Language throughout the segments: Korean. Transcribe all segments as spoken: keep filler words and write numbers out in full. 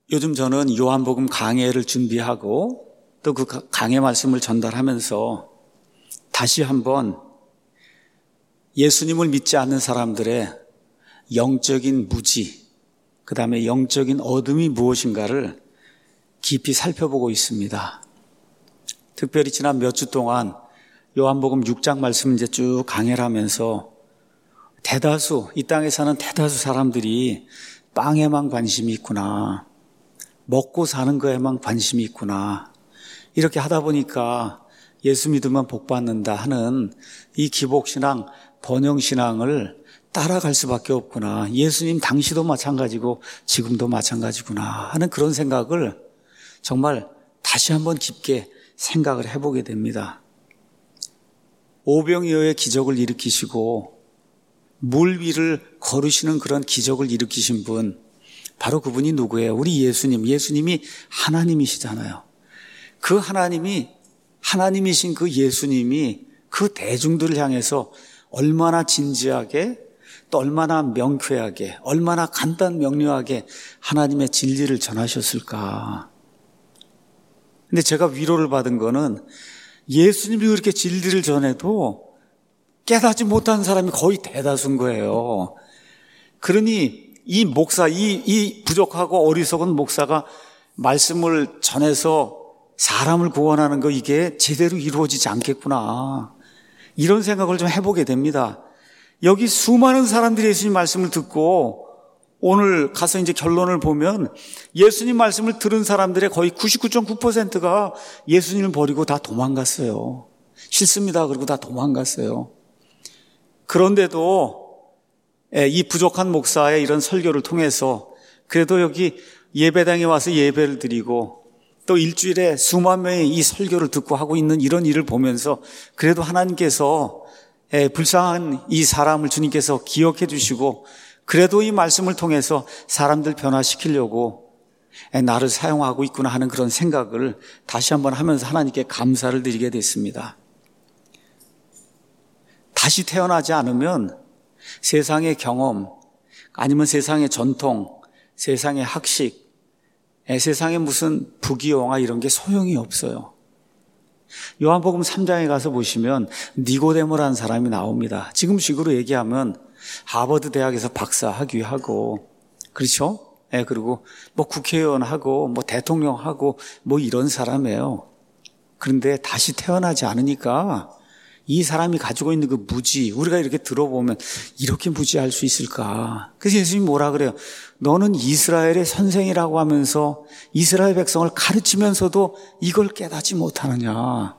요즘 저는 요한복음 강해를 준비하고 또 그 강해 말씀을 전달하면서 다시 한번 예수님을 믿지 않는 사람들의 영적인 무지, 그 다음에 영적인 어둠이 무엇인가를 깊이 살펴보고 있습니다. 특별히 지난 몇 주 동안 요한복음 육 장 말씀 이제 쭉 강해를 하면서 대다수, 이 땅에 사는 대다수 사람들이 빵에만 관심이 있구나, 먹고 사는 거에만 관심이 있구나, 이렇게 하다 보니까 예수 믿으면 복 받는다 하는 이 기복신앙, 번영신앙을 따라갈 수밖에 없구나, 예수님 당시도 마찬가지고 지금도 마찬가지구나 하는 그런 생각을 정말 다시 한번 깊게 생각을 해보게 됩니다. 오병이어의 기적을 일으키시고 물 위를 걸으시는 그런 기적을 일으키신 분, 바로 그분이 누구예요? 우리 예수님. 예수님이 하나님이시잖아요. 그 하나님이, 하나님이신 그 예수님이 그 대중들을 향해서 얼마나 진지하게, 또 얼마나 명쾌하게, 얼마나 간단 명료하게 하나님의 진리를 전하셨을까. 근데 제가 위로를 받은 거는 예수님이 그렇게 진리를 전해도 깨닫지 못한 사람이 거의 대다수인 거예요. 그러니 이 목사, 이, 이 부족하고 어리석은 목사가 말씀을 전해서 사람을 구원하는 거, 이게 제대로 이루어지지 않겠구나, 이런 생각을 좀 해보게 됩니다. 여기 수많은 사람들이 예수님 말씀을 듣고 오늘 가서 이제 결론을 보면 예수님 말씀을 들은 사람들의 거의 구십구 점 구 퍼센트가 예수님을 버리고 다 도망갔어요. 싫습니다. 그리고 다 도망갔어요. 그런데도 이 부족한 목사의 이런 설교를 통해서 그래도 여기 예배당에 와서 예배를 드리고 또 일주일에 수만 명이 이 설교를 듣고 하고 있는 이런 일을 보면서 그래도 하나님께서 불쌍한 이 사람을 주님께서 기억해 주시고 그래도 이 말씀을 통해서 사람들 변화시키려고 나를 사용하고 있구나 하는 그런 생각을 다시 한번 하면서 하나님께 감사를 드리게 됐습니다. 다시 태어나지 않으면 세상의 경험, 아니면 세상의 전통, 세상의 학식, 세상에 무슨 부귀영화 이런 게 소용이 없어요. 요한복음 삼 장에 가서 보시면 니고데모라는 사람이 나옵니다. 지금식으로 얘기하면 하버드 대학에서 박사 학위하고, 그렇죠? 예, 그리고 뭐 국회의원하고 뭐 대통령하고 뭐 이런 사람이에요. 그런데 다시 태어나지 않으니까 이 사람이 가지고 있는 그 무지, 우리가 이렇게 들어보면 이렇게 무지할 수 있을까? 그래서 예수님이 뭐라 그래요? 너는 이스라엘의 선생이라고 하면서 이스라엘 백성을 가르치면서도 이걸 깨닫지 못하느냐?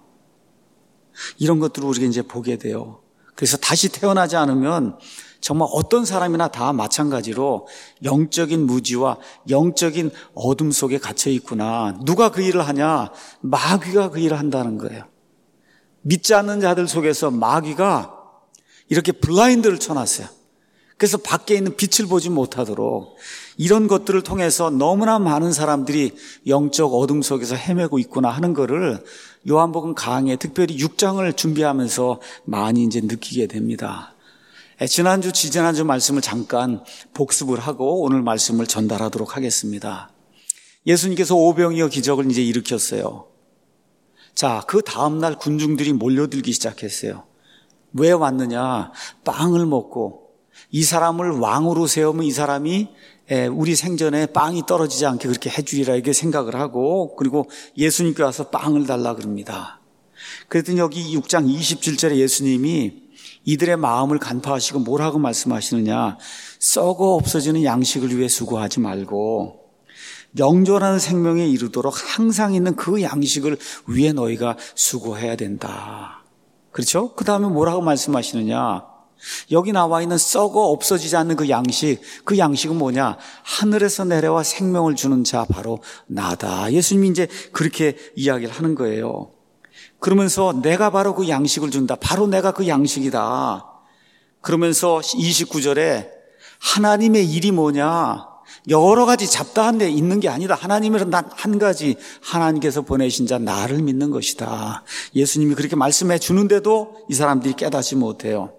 이런 것들을 우리가 이제 보게 돼요. 그래서 다시 태어나지 않으면 정말 어떤 사람이나 다 마찬가지로 영적인 무지와 영적인 어둠 속에 갇혀 있구나. 누가 그 일을 하냐? 마귀가 그 일을 한다는 거예요. 믿지 않는 자들 속에서 마귀가 이렇게 블라인드를 쳐놨어요. 그래서 밖에 있는 빛을 보지 못하도록 이런 것들을 통해서 너무나 많은 사람들이 영적 어둠 속에서 헤매고 있구나 하는 거를 요한복음 강해, 특별히 육 장을 준비하면서 많이 이제 느끼게 됩니다. 지난주, 지지난주 말씀을 잠깐 복습을 하고 오늘 말씀을 전달하도록 하겠습니다. 예수님께서 오병이어 기적을 이제 일으켰어요. 자, 그 다음날 군중들이 몰려들기 시작했어요. 왜 왔느냐? 빵을 먹고 이 사람을 왕으로 세우면 이 사람이 우리 생전에 빵이 떨어지지 않게 그렇게 해주리라 이렇게 생각을 하고, 그리고 예수님께 와서 빵을 달라 그럽니다. 그랬더니 여기 육 장 이십칠 절에 예수님이 이들의 마음을 간파하시고 뭐라고 말씀하시느냐? 썩어 없어지는 양식을 위해 수고하지 말고 영존하는 생명에 이르도록 항상 있는 그 양식을 위해 너희가 수고해야 된다. 그렇죠? 그 다음에 뭐라고 말씀하시느냐? 여기 나와 있는 썩어 없어지지 않는 그 양식, 그 양식은 뭐냐? 하늘에서 내려와 생명을 주는 자 바로 나다. 예수님이 이제 그렇게 이야기를 하는 거예요. 그러면서 내가 바로 그 양식을 준다. 바로 내가 그 양식이다. 그러면서 이십구 절에 하나님의 일이 뭐냐? 여러 가지 잡다한 데 있는 게 아니다. 하나님은 단 한 가지, 하나님께서 보내신 자 나를 믿는 것이다. 예수님이 그렇게 말씀해 주는데도 이 사람들이 깨닫지 못해요.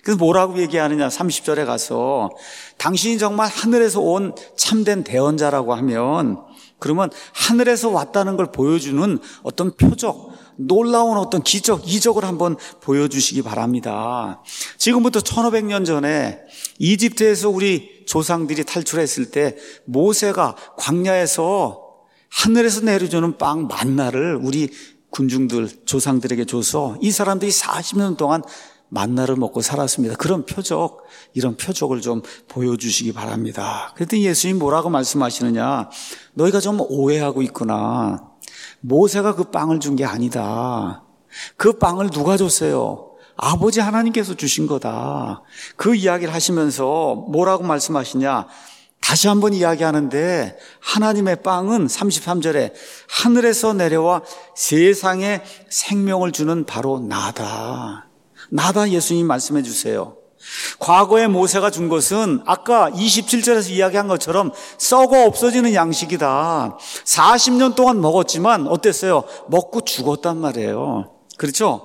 그래서 뭐라고 얘기하느냐, 삼십 절에 가서 당신이 정말 하늘에서 온 참된 대언자라고 하면, 그러면 하늘에서 왔다는 걸 보여주는 어떤 표적, 놀라운 어떤 기적, 이적을 한번 보여주시기 바랍니다. 지금부터 천오백 년 전에 이집트에서 우리 조상들이 탈출했을 때 모세가 광야에서 하늘에서 내려주는 빵 만나를 우리 군중들, 조상들에게 줘서 이 사람들이 사십 년 동안 만나를 먹고 살았습니다. 그런 표적, 이런 표적을 좀 보여주시기 바랍니다. 그랬더니 예수님 뭐라고 말씀하시느냐, 너희가 좀 오해하고 있구나. 모세가 그 빵을 준 게 아니다. 그 빵을 누가 줬어요? 아버지 하나님께서 주신 거다. 그 이야기를 하시면서 뭐라고 말씀하시냐, 다시 한번 이야기하는데, 하나님의 빵은 삼십삼 절에 하늘에서 내려와 세상에 생명을 주는 바로 나다. 나다. 예수님 말씀해 주세요. 과거에 모세가 준 것은 아까 이십칠 절에서 이야기한 것처럼 썩어 없어지는 양식이다. 사십 년 동안 먹었지만 어땠어요? 먹고 죽었단 말이에요. 그렇죠?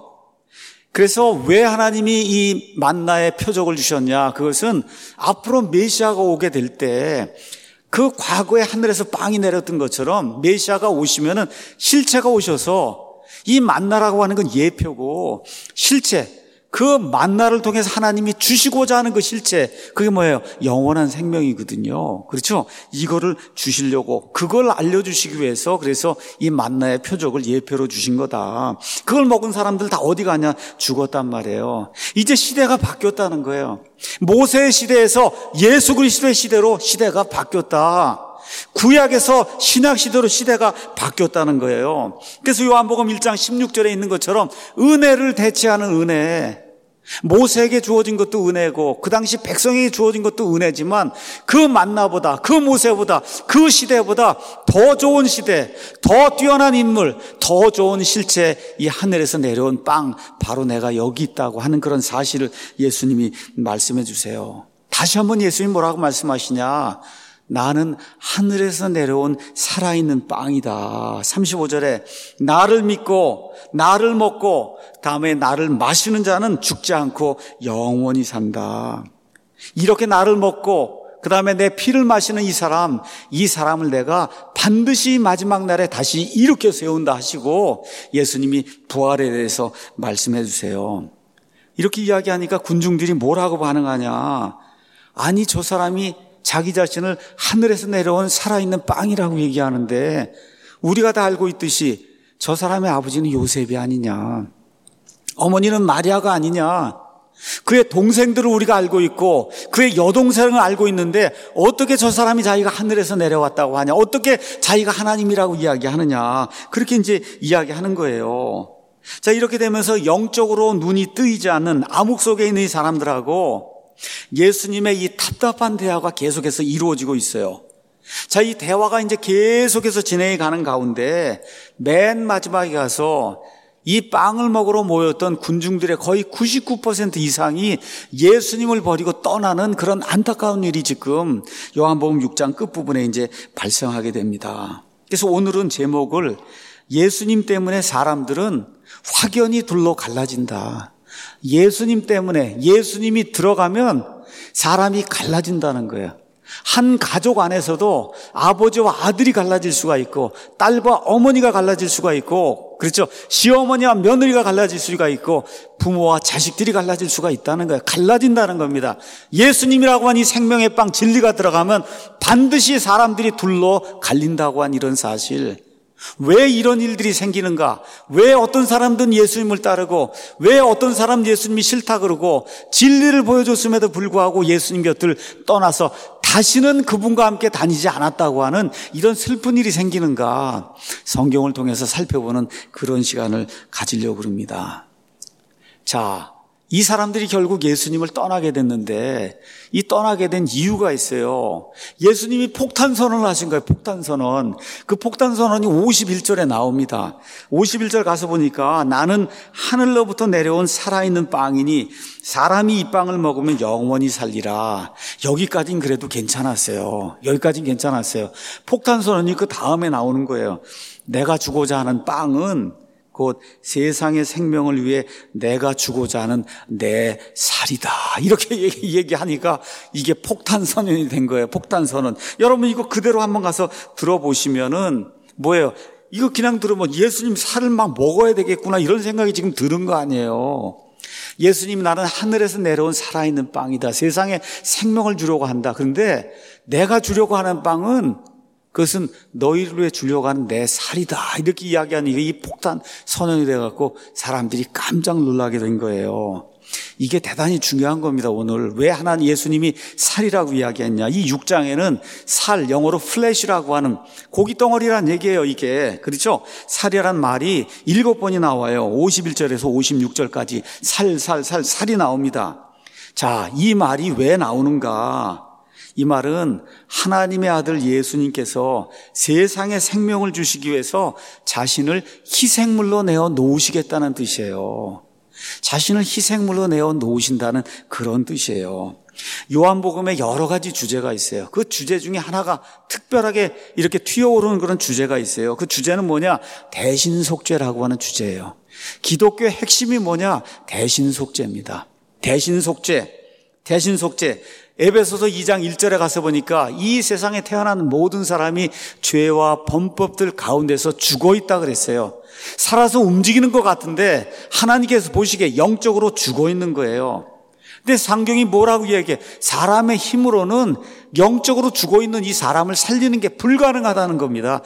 그래서 왜 하나님이 이 만나의 표적을 주셨냐? 그것은 앞으로 메시아가 오게 될 때 그 과거에 하늘에서 빵이 내렸던 것처럼 메시아가 오시면은 실체가 오셔서, 이 만나라고 하는 건 예표고 실체, 그 만나를 통해서 하나님이 주시고자 하는 그 실체, 그게 뭐예요? 영원한 생명이거든요. 그렇죠? 이거를 주시려고, 그걸 알려주시기 위해서 그래서 이 만나의 표적을 예표로 주신 거다. 그걸 먹은 사람들 다 어디 가냐? 죽었단 말이에요. 이제 시대가 바뀌었다는 거예요. 모세의 시대에서 예수 그리스도의 시대로 시대가 바뀌었다. 구약에서 신약 시대로 시대가 바뀌었다는 거예요. 그래서 요한복음 일 장 십육 절에 있는 것처럼 은혜를 대체하는 은혜, 모세에게 주어진 것도 은혜고 그 당시 백성에게 주어진 것도 은혜지만 그 만나보다, 그 모세보다, 그 시대보다 더 좋은 시대, 더 뛰어난 인물, 더 좋은 실체, 이 하늘에서 내려온 빵, 바로 내가 여기 있다고 하는 그런 사실을 예수님이 말씀해 주세요. 다시 한번 예수님 뭐라고 말씀하시냐, 나는 하늘에서 내려온 살아있는 빵이다. 삼십오 절에 나를 믿고 나를 먹고 다음에 나를 마시는 자는 죽지 않고 영원히 산다. 이렇게 나를 먹고 그 다음에 내 피를 마시는 이 사람, 이 사람을 내가 반드시 마지막 날에 다시 일으켜 세운다 하시고 예수님이 부활에 대해서 말씀해 주세요. 이렇게 이야기하니까 군중들이 뭐라고 반응하냐, 아니 저 사람이 자기 자신을 하늘에서 내려온 살아있는 빵이라고 얘기하는데 우리가 다 알고 있듯이 저 사람의 아버지는 요셉이 아니냐, 어머니는 마리아가 아니냐, 그의 동생들을 우리가 알고 있고 그의 여동생을 알고 있는데 어떻게 저 사람이 자기가 하늘에서 내려왔다고 하냐, 어떻게 자기가 하나님이라고 이야기하느냐, 그렇게 이제 이야기하는 거예요. 자, 이렇게 되면서 영적으로 눈이 뜨이지 않는 암흑 속에 있는 이 사람들하고 예수님의 이 답답한 대화가 계속해서 이루어지고 있어요. 자, 이 대화가 이제 계속해서 진행해 가는 가운데 맨 마지막에 가서 이 빵을 먹으러 모였던 군중들의 거의 구십구 퍼센트 이상이 예수님을 버리고 떠나는 그런 안타까운 일이 지금 요한복음 육 장 끝부분에 이제 발생하게 됩니다. 그래서 오늘은 제목을 예수님 때문에 사람들은 확연히 둘로 갈라진다. 예수님 때문에, 예수님이 들어가면 사람이 갈라진다는 거예요. 한 가족 안에서도 아버지와 아들이 갈라질 수가 있고 딸과 어머니가 갈라질 수가 있고, 그렇죠, 시어머니와 며느리가 갈라질 수가 있고 부모와 자식들이 갈라질 수가 있다는 거예요. 갈라진다는 겁니다. 예수님이라고 한 이 생명의 빵 진리가 들어가면 반드시 사람들이 둘로 갈린다고 한 이런 사실, 왜 이런 일들이 생기는가, 왜 어떤 사람들은 예수님을 따르고 왜 어떤 사람 예수님이 싫다 그러고 진리를 보여줬음에도 불구하고 예수님 곁을 떠나서 다시는 그분과 함께 다니지 않았다고 하는 이런 슬픈 일이 생기는가, 성경을 통해서 살펴보는 그런 시간을 가지려고 합니다. 자, 이 사람들이 결국 예수님을 떠나게 됐는데 이 떠나게 된 이유가 있어요. 예수님이 폭탄선언을 하신 거예요. 폭탄선언. 그 폭탄선언이 오십일 절에 나옵니다. 오십일 절 가서 보니까 나는 하늘로부터 내려온 살아있는 빵이니 사람이 이 빵을 먹으면 영원히 살리라. 여기까지는 그래도 괜찮았어요. 여기까지는 괜찮았어요. 폭탄선언이 그 다음에 나오는 거예요. 내가 주고자 하는 빵은 곧 세상의 생명을 위해 내가 주고자 하는 내 살이다. 이렇게 얘기하니까 이게 폭탄선언이 된 거예요. 폭탄선언. 여러분 이거 그대로 한번 가서 들어보시면은 뭐예요? 이거 그냥 들으면 예수님 살을 막 먹어야 되겠구나 이런 생각이 지금 드는 거 아니에요. 예수님 나는 하늘에서 내려온 살아있는 빵이다. 세상에 생명을 주려고 한다. 그런데 내가 주려고 하는 빵은 그것은 너희를 위해 주려고 하는 내 살이다. 이렇게 이야기하는 이 폭탄 선언이 돼갖고 사람들이 깜짝 놀라게 된 거예요. 이게 대단히 중요한 겁니다. 오늘 왜 하나님 예수님이 살이라고 이야기했냐. 이 육 장에는 살, 영어로 플래시라고 하는 고깃덩어리란 얘기예요. 이게 그렇죠? 살이란 말이 일곱 번이 나와요. 오십일 절에서 오십육 절까지 살, 살, 살, 살이 나옵니다. 자, 이 말이 왜 나오는가? 이 말은 하나님의 아들 예수님께서 세상에 생명을 주시기 위해서 자신을 희생물로 내어 놓으시겠다는 뜻이에요. 자신을 희생물로 내어 놓으신다는 그런 뜻이에요. 요한복음에 여러 가지 주제가 있어요. 그 주제 중에 하나가 특별하게 이렇게 튀어오르는 그런 주제가 있어요. 그 주제는 뭐냐? 대신속죄라고 하는 주제예요. 기독교의 핵심이 뭐냐? 대신속죄입니다. 대신속죄, 대신속죄. 에베소서 이 장 일 절에 가서 보니까 이 세상에 태어난 모든 사람이 죄와 범법들 가운데서 죽어 있다 그랬어요. 살아서 움직이는 것 같은데 하나님께서 보시기에 영적으로 죽어 있는 거예요. 근데 성경이 뭐라고 이야기해? 사람의 힘으로는 영적으로 죽어 있는 이 사람을 살리는 게 불가능하다는 겁니다.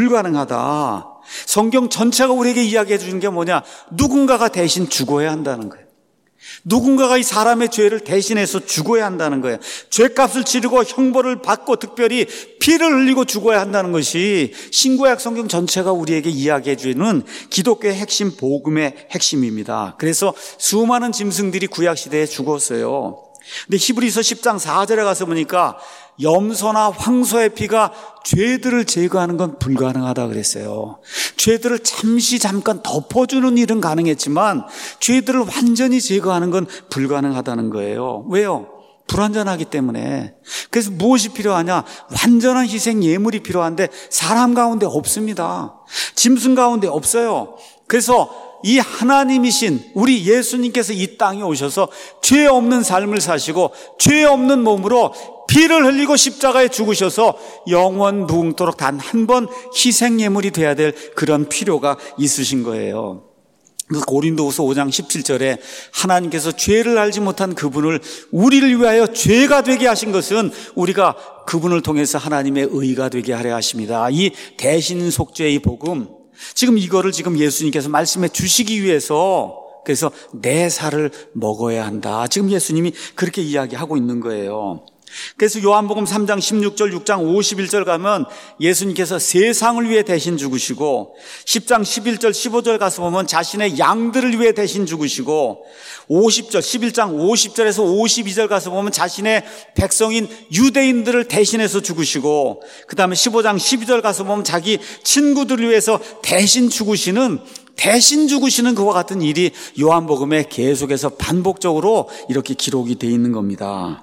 불가능하다. 성경 전체가 우리에게 이야기해 주는 게 뭐냐? 누군가가 대신 죽어야 한다는 거예요. 누군가가 이 사람의 죄를 대신해서 죽어야 한다는 거예요. 죄값을 치르고 형벌을 받고 특별히 피를 흘리고 죽어야 한다는 것이 신구약 성경 전체가 우리에게 이야기해 주는 기독교의 핵심, 복음의 핵심입니다. 그래서 수많은 짐승들이 구약 시대에 죽었어요. 근데 히브리서 십 장 사 절에 가서 보니까 염소나 황소의 피가 죄들을 제거하는 건 불가능하다 그랬어요. 죄들을 잠시 잠깐 덮어주는 일은 가능했지만 죄들을 완전히 제거하는 건 불가능하다는 거예요. 왜요? 불완전하기 때문에. 그래서 무엇이 필요하냐? 완전한 희생 예물이 필요한데 사람 가운데 없습니다. 짐승 가운데 없어요. 그래서 이 하나님이신 우리 예수님께서 이 땅에 오셔서 죄 없는 삶을 사시고 죄 없는 몸으로 피를 흘리고 십자가에 죽으셔서 영원 무궁토록 단 한 번 희생 예물이 돼야 될 그런 필요가 있으신 거예요. 고린도후서 오 장 십칠 절에 하나님께서 죄를 알지 못한 그분을 우리를 위하여 죄가 되게 하신 것은 우리가 그분을 통해서 하나님의 의가 되게 하려 하십니다. 이 대신 속죄의 복음, 지금 이거를 지금 예수님께서 말씀해 주시기 위해서 그래서 내 살을 먹어야 한다. 지금 예수님이 그렇게 이야기하고 있는 거예요. 그래서 요한복음 삼 장 십육 절, 육 장 오십일 절 가면 예수님께서 세상을 위해 대신 죽으시고 십 장 십일 절, 십오 절 가서 보면 자신의 양들을 위해 대신 죽으시고 오십 절, 십일 장 오십 절에서 오십이 절 가서 보면 자신의 백성인 유대인들을 대신해서 죽으시고 그 다음에 십오 장 십이 절 가서 보면 자기 친구들을 위해서 대신 죽으시는 대신 죽으시는 그와 같은 일이 요한복음에 계속해서 반복적으로 이렇게 기록이 되어 있는 겁니다.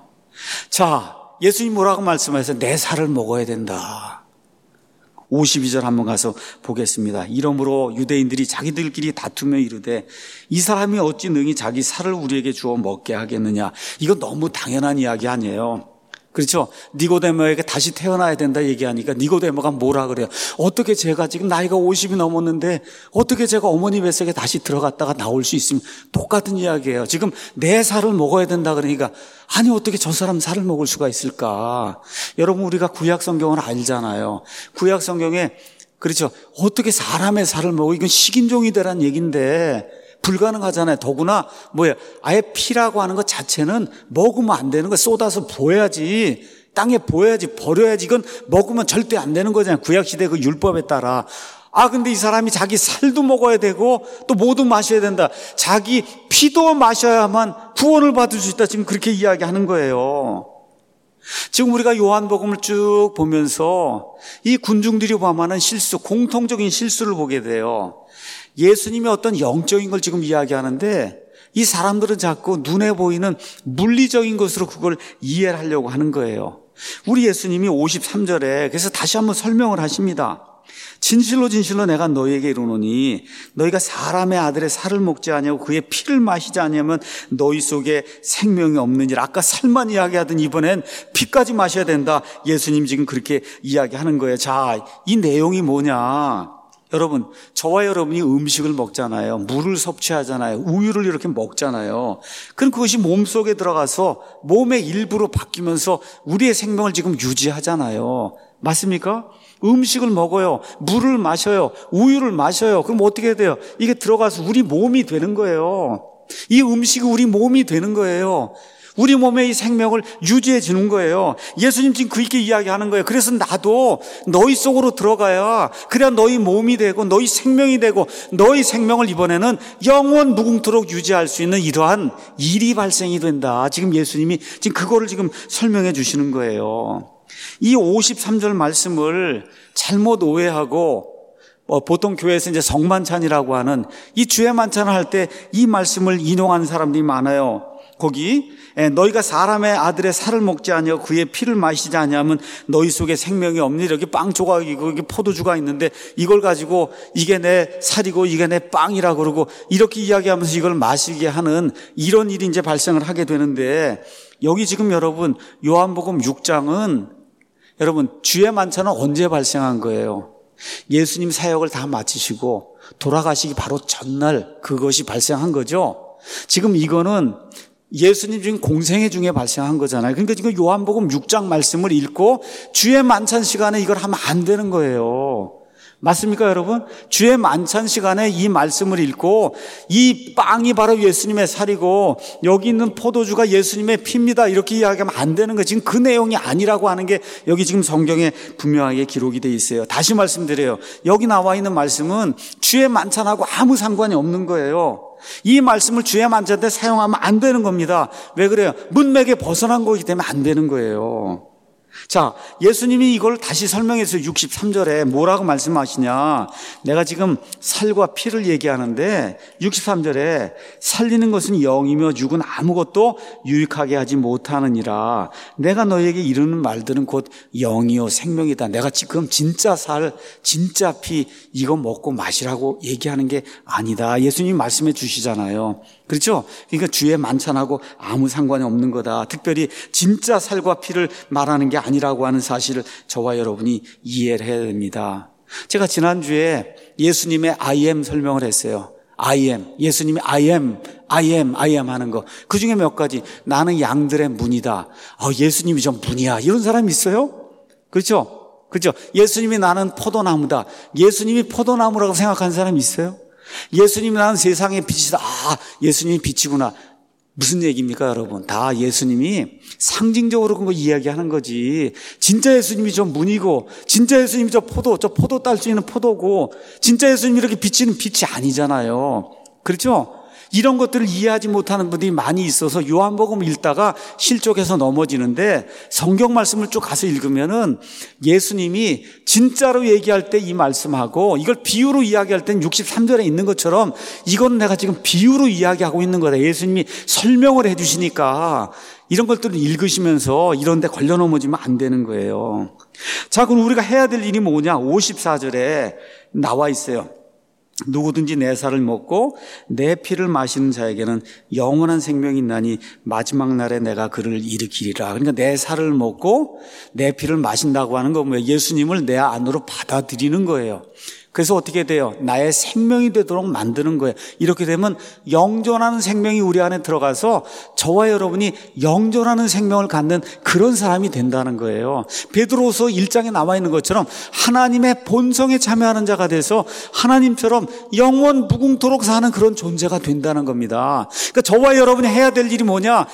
자, 예수님 뭐라고 말씀하셨어요? 내 살을 먹어야 된다. 오십이 절 한번 가서 보겠습니다. 이러므로 유대인들이 자기들끼리 다투며 이르되 이 사람이 어찌 능히 자기 살을 우리에게 주어 먹게 하겠느냐. 이거 너무 당연한 이야기 아니에요. 그렇죠? 니고데모에게 다시 태어나야 된다 얘기하니까 니고데모가 뭐라 그래요? 어떻게 제가 지금 나이가 오십이 넘었는데 어떻게 제가 어머니 뱃속에 다시 들어갔다가 나올 수 있으면 똑같은 이야기예요. 지금 내 살을 먹어야 된다 그러니까 아니 어떻게 저 사람 살을 먹을 수가 있을까? 여러분 우리가 구약 성경을 알잖아요. 구약 성경에 그렇죠? 어떻게 사람의 살을 먹어? 이건 식인종이 되란 얘기인데 불가능하잖아요. 더구나 뭐야 아예 피라고 하는 것 자체는 먹으면 안 되는 거야. 쏟아서 보여야지. 땅에 보여야지. 버려야지. 이건 먹으면 절대 안 되는 거잖아요. 구약시대 그 율법에 따라. 아 근데 이 사람이 자기 살도 먹어야 되고 또 뭐도 마셔야 된다. 자기 피도 마셔야만 구원을 받을 수 있다. 지금 그렇게 이야기하는 거예요. 지금 우리가 요한복음을 쭉 보면서 이 군중들이 범하는 실수, 공통적인 실수를 보게 돼요. 예수님이 어떤 영적인 걸 지금 이야기하는데 이 사람들은 자꾸 눈에 보이는 물리적인 것으로 그걸 이해를 하려고 하는 거예요. 우리 예수님이 오십삼 절에 그래서 다시 한번 설명을 하십니다. 진실로 진실로 내가 너희에게 이르노니 너희가 사람의 아들의 살을 먹지 아니하고 그의 피를 마시지 아니하면 너희 속에 생명이 없느니라. 아까 살만 이야기하던 이번엔 피까지 마셔야 된다. 예수님 지금 그렇게 이야기하는 거예요. 자, 이 내용이 뭐냐? 여러분, 저와 여러분이 음식을 먹잖아요. 물을 섭취하잖아요. 우유를 이렇게 먹잖아요. 그럼 그것이 몸속에 들어가서 몸의 일부로 바뀌면서 우리의 생명을 지금 유지하잖아요. 맞습니까? 음식을 먹어요. 물을 마셔요. 우유를 마셔요. 그럼 어떻게 돼요? 이게 들어가서 우리 몸이 되는 거예요. 이 음식이 우리 몸이 되는 거예요. 우리 몸의 이 생명을 유지해 주는 거예요. 예수님 지금 그렇게 이야기하는 거예요. 그래서 나도 너희 속으로 들어가야 그래야 너희 몸이 되고 너희 생명이 되고 너희 생명을 이번에는 영원 무궁토록 유지할 수 있는 이러한 일이 발생이 된다. 지금 예수님이 지금 그거를 지금 설명해 주시는 거예요. 이 오십삼 절 말씀을 잘못 오해하고 뭐 보통 교회에서 이제 성만찬이라고 하는 이 주의 만찬을 할 때 이 말씀을 인용하는 사람들이 많아요. 거기 너희가 사람의 아들의 살을 먹지 아니하고 그의 피를 마시지 아니하면 너희 속에 생명이 없니? 이렇게 빵 조각이고 이게 포도주가 있는데 이걸 가지고 이게 내 살이고 이게 내 빵이라 그러고 이렇게 이야기하면서 이걸 마시게 하는 이런 일이 이제 발생을 하게 되는데 여기 지금 여러분 요한복음 육 장은 여러분 주의 만찬은 언제 발생한 거예요? 예수님 사역을 다 마치시고 돌아가시기 바로 전날 그것이 발생한 거죠. 지금 이거는 예수님 지금 공생애 중에 발생한 거잖아요. 그러니까 지금 요한복음 육 장 말씀을 읽고 주의 만찬 시간에 이걸 하면 안 되는 거예요. 맞습니까, 여러분? 주의 만찬 시간에 이 말씀을 읽고 이 빵이 바로 예수님의 살이고 여기 있는 포도주가 예수님의 피입니다. 이렇게 이야기하면 안 되는 거예요. 지금 그 내용이 아니라고 하는 게 여기 지금 성경에 분명하게 기록이 돼 있어요. 다시 말씀드려요. 여기 나와 있는 말씀은 주의 만찬하고 아무 상관이 없는 거예요. 이 말씀을 주의 만찬 때 사용하면 안 되는 겁니다. 왜 그래요? 문맥에 벗어난 거기 때문에 안 되는 거예요. 자, 예수님이 이걸 다시 설명해서 육십삼 절에 뭐라고 말씀하시냐? 내가 지금 살과 피를 얘기하는데 육십삼 절에 살리는 것은 영이며 육은 아무것도 유익하게 하지 못하느니라. 내가 너에게 이르는 말들은 곧 영이요 생명이다. 내가 지금 진짜 살, 진짜 피 이거 먹고 마시라고 얘기하는 게 아니다. 예수님이 말씀해 주시잖아요. 그렇죠? 그러니까 주의 만찬하고 아무 상관이 없는 거다. 특별히 진짜 살과 피를 말하는 게 아니라고 하는 사실을 저와 여러분이 이해를 해야 됩니다. 제가 지난주에 예수님의 I am 설명을 했어요. I am. 예수님이 I am, I am, I am 하는 거. 그 중에 몇 가지. 나는 양들의 문이다. 어, 예수님이 좀 문이야. 이런 사람이 있어요? 그렇죠? 그렇죠? 예수님이 나는 포도나무다. 예수님이 포도나무라고 생각하는 사람이 있어요? 예수님이 나는 세상의 빛이다. 아, 예수님이 빛이구나. 무슨 얘기입니까, 여러분? 다 예수님이 상징적으로 그런 거 이야기하는 거지. 진짜 예수님이 저 문이고, 진짜 예수님이 저 포도, 저 포도 딸 수 있는 포도고, 진짜 예수님이 이렇게 비치는 빛이 아니잖아요. 그렇죠? 이런 것들을 이해하지 못하는 분들이 많이 있어서 요한복음 읽다가 실족해서 넘어지는데 성경 말씀을 쭉 가서 읽으면은 예수님이 진짜로 얘기할 때 이 말씀하고 이걸 비유로 이야기할 때는 육십삼 절에 있는 것처럼 이건 내가 지금 비유로 이야기하고 있는 거다. 예수님이 설명을 해 주시니까 이런 것들을 읽으시면서 이런 데 걸려 넘어지면 안 되는 거예요. 자, 그럼 우리가 해야 될 일이 뭐냐? 오십사 절에 나와 있어요. 누구든지 내 살을 먹고 내 피를 마시는 자에게는 영원한 생명이 있나니 마지막 날에 내가 그를 일으키리라. 그러니까 내 살을 먹고 내 피를 마신다고 하는 건 뭐예요? 예수님을 내 안으로 받아들이는 거예요. 그래서 어떻게 돼요? 나의 생명이 되도록 만드는 거예요. 이렇게 되면 영존하는 생명이 우리 안에 들어가서 저와 여러분이 영존하는 생명을 갖는 그런 사람이 된다는 거예요. 베드로서 일 장에 나와 있는 것처럼 하나님의 본성에 참여하는 자가 돼서 하나님처럼 영원 무궁토록 사는 그런 존재가 된다는 겁니다. 그러니까 저와 여러분이 해야 될 일이 뭐냐?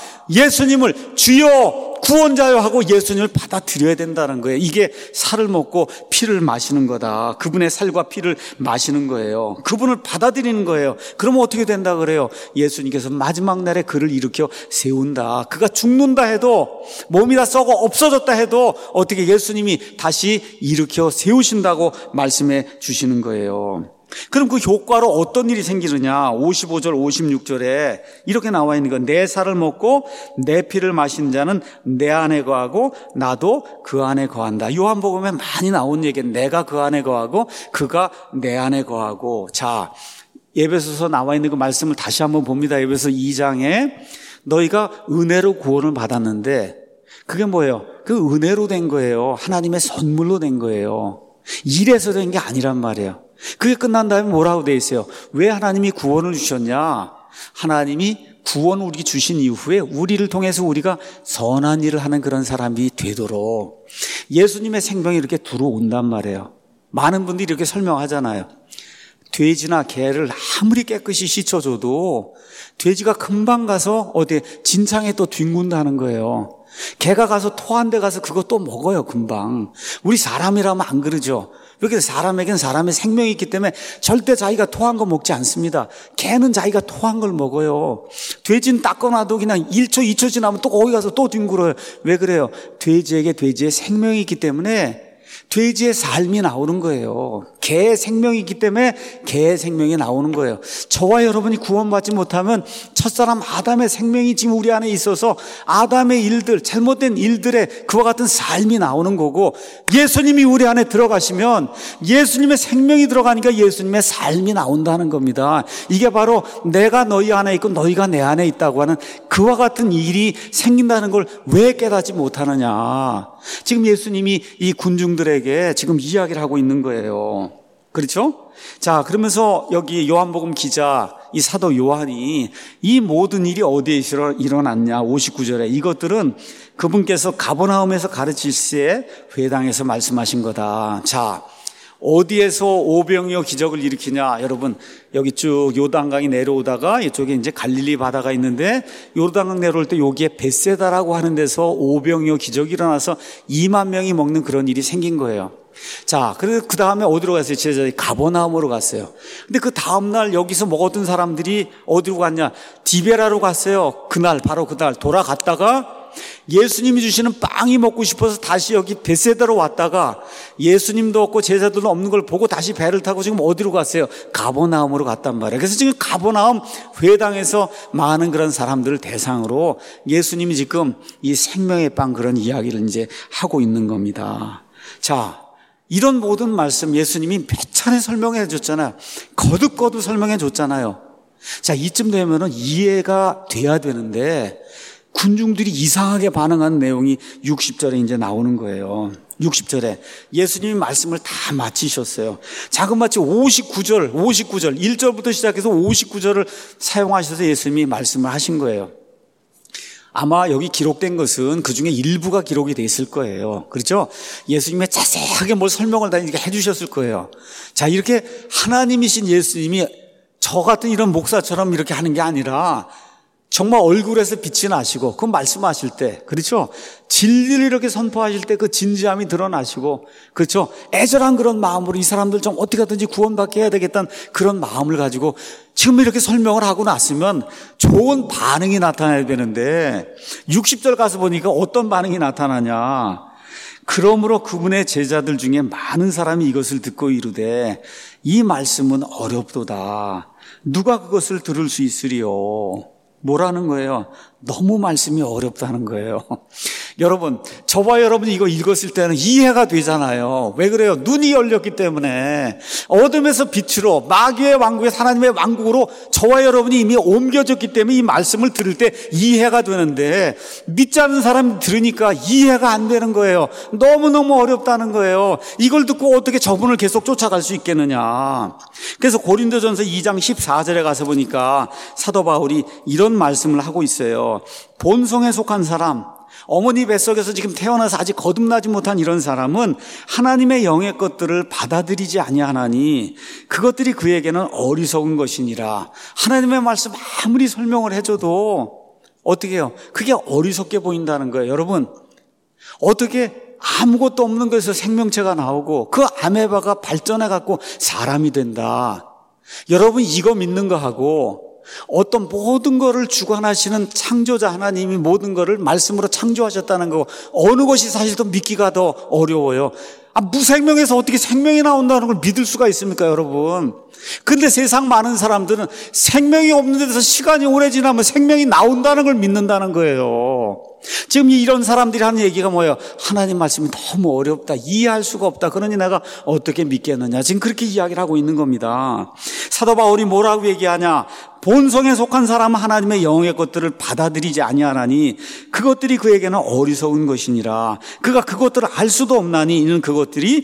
예수님을 주여 구원자여 하고 예수님을 받아들여야 된다는 거예요. 이게 살을 먹고 피를 마시는 거다. 그분의 살과 피를 마시는 거예요. 그분을 받아들이는 거예요. 그러면 어떻게 된다 그래요? 예수님께서 마지막 날에 그를 일으켜 세운다. 그가 죽는다 해도 몸이 다 썩어 없어졌다 해도 어떻게 예수님이 다시 일으켜 세우신다고 말씀해 주시는 거예요. 그럼 그 효과로 어떤 일이 생기느냐? 오십오 절, 오십육 절에 이렇게 나와 있는 건 내 살을 먹고 내 피를 마시는 자는 내 안에 거하고 나도 그 안에 거한다. 요한복음에 많이 나온 얘기예요. 내가 그 안에 거하고 그가 내 안에 거하고. 자, 에베소서 나와 있는 그 말씀을 다시 한번 봅니다. 에베소 이 장에 너희가 은혜로 구원을 받았는데 그게 뭐예요? 그 은혜로 된 거예요. 하나님의 선물로 된 거예요. 일해서 된 게 아니란 말이에요. 그게 끝난 다음에 뭐라고 돼 있어요? 왜 하나님이 구원을 주셨냐? 하나님이 구원을 우리에게 주신 이후에 우리를 통해서 우리가 선한 일을 하는 그런 사람이 되도록 예수님의 생명이 이렇게 들어온단 말이에요. 많은 분들이 이렇게 설명하잖아요. 돼지나 개를 아무리 깨끗이 씻어줘도 돼지가 금방 가서 어디 진창에 또 뒹군다는 거예요. 개가 가서 토한 데 가서 그거 또 먹어요, 금방. 우리 사람이라면 안 그러죠. 이렇게 사람에겐 사람의 생명이 있기 때문에 절대 자기가 토한 거 먹지 않습니다. 개는 자기가 토한 걸 먹어요. 돼지는 닦아놔도 그냥 일 초, 이 초 지나면 또 거기 가서 또 뒹굴어요. 왜 그래요? 돼지에게 돼지의 생명이 있기 때문에 돼지의 삶이 나오는 거예요. 개의 생명이 있기 때문에 개의 생명이 나오는 거예요. 저와 여러분이 구원받지 못하면 첫사람 아담의 생명이 지금 우리 안에 있어서 아담의 일들, 잘못된 일들에 그와 같은 삶이 나오는 거고, 예수님이 우리 안에 들어가시면 예수님의 생명이 들어가니까 예수님의 삶이 나온다는 겁니다. 이게 바로 내가 너희 안에 있고 너희가 내 안에 있다고 하는 그와 같은 일이 생긴다는 걸 왜 깨닫지 못하느냐. 지금 예수님이 이 군중들에게 지금 이야기를 하고 있는 거예요. 그렇죠? 자, 그러면서 여기 요한복음 기자, 이 사도 요한이 이 모든 일이 어디에 일어났냐? 오십구 절에 이것들은 그분께서 가버나움에서 가르칠 시에 회당에서 말씀하신 거다. 자, 어디에서 오병이어 기적을 일으키냐? 여러분, 여기 쭉 요단강이 내려오다가 이쪽에 이제 갈릴리 바다가 있는데 요단강 내려올 때 여기에 벳세다라고 하는 데서 오병이어 기적이 일어나서 이만 명이 먹는 그런 일이 생긴 거예요. 자, 그래서 그 다음에 어디로 갔어요? 제자들이 가버나움으로 갔어요. 근데 그 다음날 여기서 먹었던 사람들이 어디로 갔냐? 디베라로 갔어요. 그날, 바로 그날 돌아갔다가 예수님이 주시는 빵이 먹고 싶어서 다시 여기 벳세다로 왔다가 예수님도 없고 제자들도 없는 걸 보고 다시 배를 타고 지금 어디로 갔어요? 가버나움으로 갔단 말이에요. 그래서 지금 가버나움 회당에서 많은 그런 사람들을 대상으로 예수님이 지금 이 생명의 빵 그런 이야기를 이제 하고 있는 겁니다. 자, 이런 모든 말씀 예수님이 몇 차례 설명해 줬잖아요. 거듭거듭 설명해 줬잖아요. 자, 이쯤 되면은 이해가 돼야 되는데 군중들이 이상하게 반응한 내용이 육십 절에 이제 나오는 거예요. 육십 절에 예수님이 말씀을 다 마치셨어요. 자그마치 오십구 절, 오십구 절, 일 절부터 시작해서 오십구 절을 사용하셔서 예수님이 말씀을 하신 거예요. 아마 여기 기록된 것은 그 중에 일부가 기록이 돼 있을 거예요. 그렇죠? 예수님의 자세하게 뭘 설명을 다 이렇게 해주셨을 거예요. 자, 이렇게 하나님이신 예수님이 저 같은 이런 목사처럼 이렇게 하는 게 아니라 정말 얼굴에서 빛이 나시고 그 말씀하실 때, 그렇죠? 진리를 이렇게 선포하실 때 그 진지함이 드러나시고, 그렇죠? 애절한 그런 마음으로 이 사람들 좀 어떻게 하든지 구원받게 해야 되겠다는 그런 마음을 가지고 지금 이렇게 설명을 하고 났으면 좋은 반응이 나타나야 되는데 육십 절 가서 보니까 어떤 반응이 나타나냐? 그러므로 그분의 제자들 중에 많은 사람이 이것을 듣고 이르되 이 말씀은 어렵도다. 누가 그것을 들을 수 있으리요? 뭐라는 거예요? 너무 말씀이 어렵다는 거예요. 여러분, 저와 여러분이 이거 읽었을 때는 이해가 되잖아요. 왜 그래요? 눈이 열렸기 때문에 어둠에서 빛으로 마귀의 왕국에서 하나님의 왕국으로 저와 여러분이 이미 옮겨졌기 때문에 이 말씀을 들을 때 이해가 되는데 믿지 않는 사람이 들으니까 이해가 안 되는 거예요. 너무너무 어렵다는 거예요. 이걸 듣고 어떻게 저분을 계속 쫓아갈 수 있겠느냐. 그래서 고린도전서 이 장 십사 절에 가서 보니까 사도 바울이 이런 말씀을 하고 있어요. 본성에 속한 사람, 어머니 뱃속에서 지금 태어나서 아직 거듭나지 못한 이런 사람은 하나님의 영의 것들을 받아들이지 아니하나니 그것들이 그에게는 어리석은 것이니라. 하나님의 말씀 아무리 설명을 해줘도 어떻게 해요? 그게 어리석게 보인다는 거예요. 여러분, 어떻게 아무것도 없는 것에서 생명체가 나오고 그 아메바가 발전해갖고 사람이 된다. 여러분, 이거 믿는 거하고 어떤 모든 것을 주관하시는 창조자 하나님이 모든 것을 말씀으로 창조하셨다는 거, 어느 것이 사실 더 믿기가 더 어려워요. 아, 무생명에서 어떻게 생명이 나온다는 걸 믿을 수가 있습니까, 여러분? 근데 세상 많은 사람들은 생명이 없는 데서 시간이 오래 지나면 생명이 나온다는 걸 믿는다는 거예요. 지금 이런 사람들이 하는 얘기가 뭐예요? 하나님 말씀이 너무 어렵다, 이해할 수가 없다, 그러니 내가 어떻게 믿겠느냐, 지금 그렇게 이야기를 하고 있는 겁니다. 사도 바울이 뭐라고 얘기하냐? 본성에 속한 사람은 하나님의 영의 것들을 받아들이지 아니하나니 그것들이 그에게는 어리석은 것이니라. 그가 그것들을 알 수도 없나니 이는 그것들이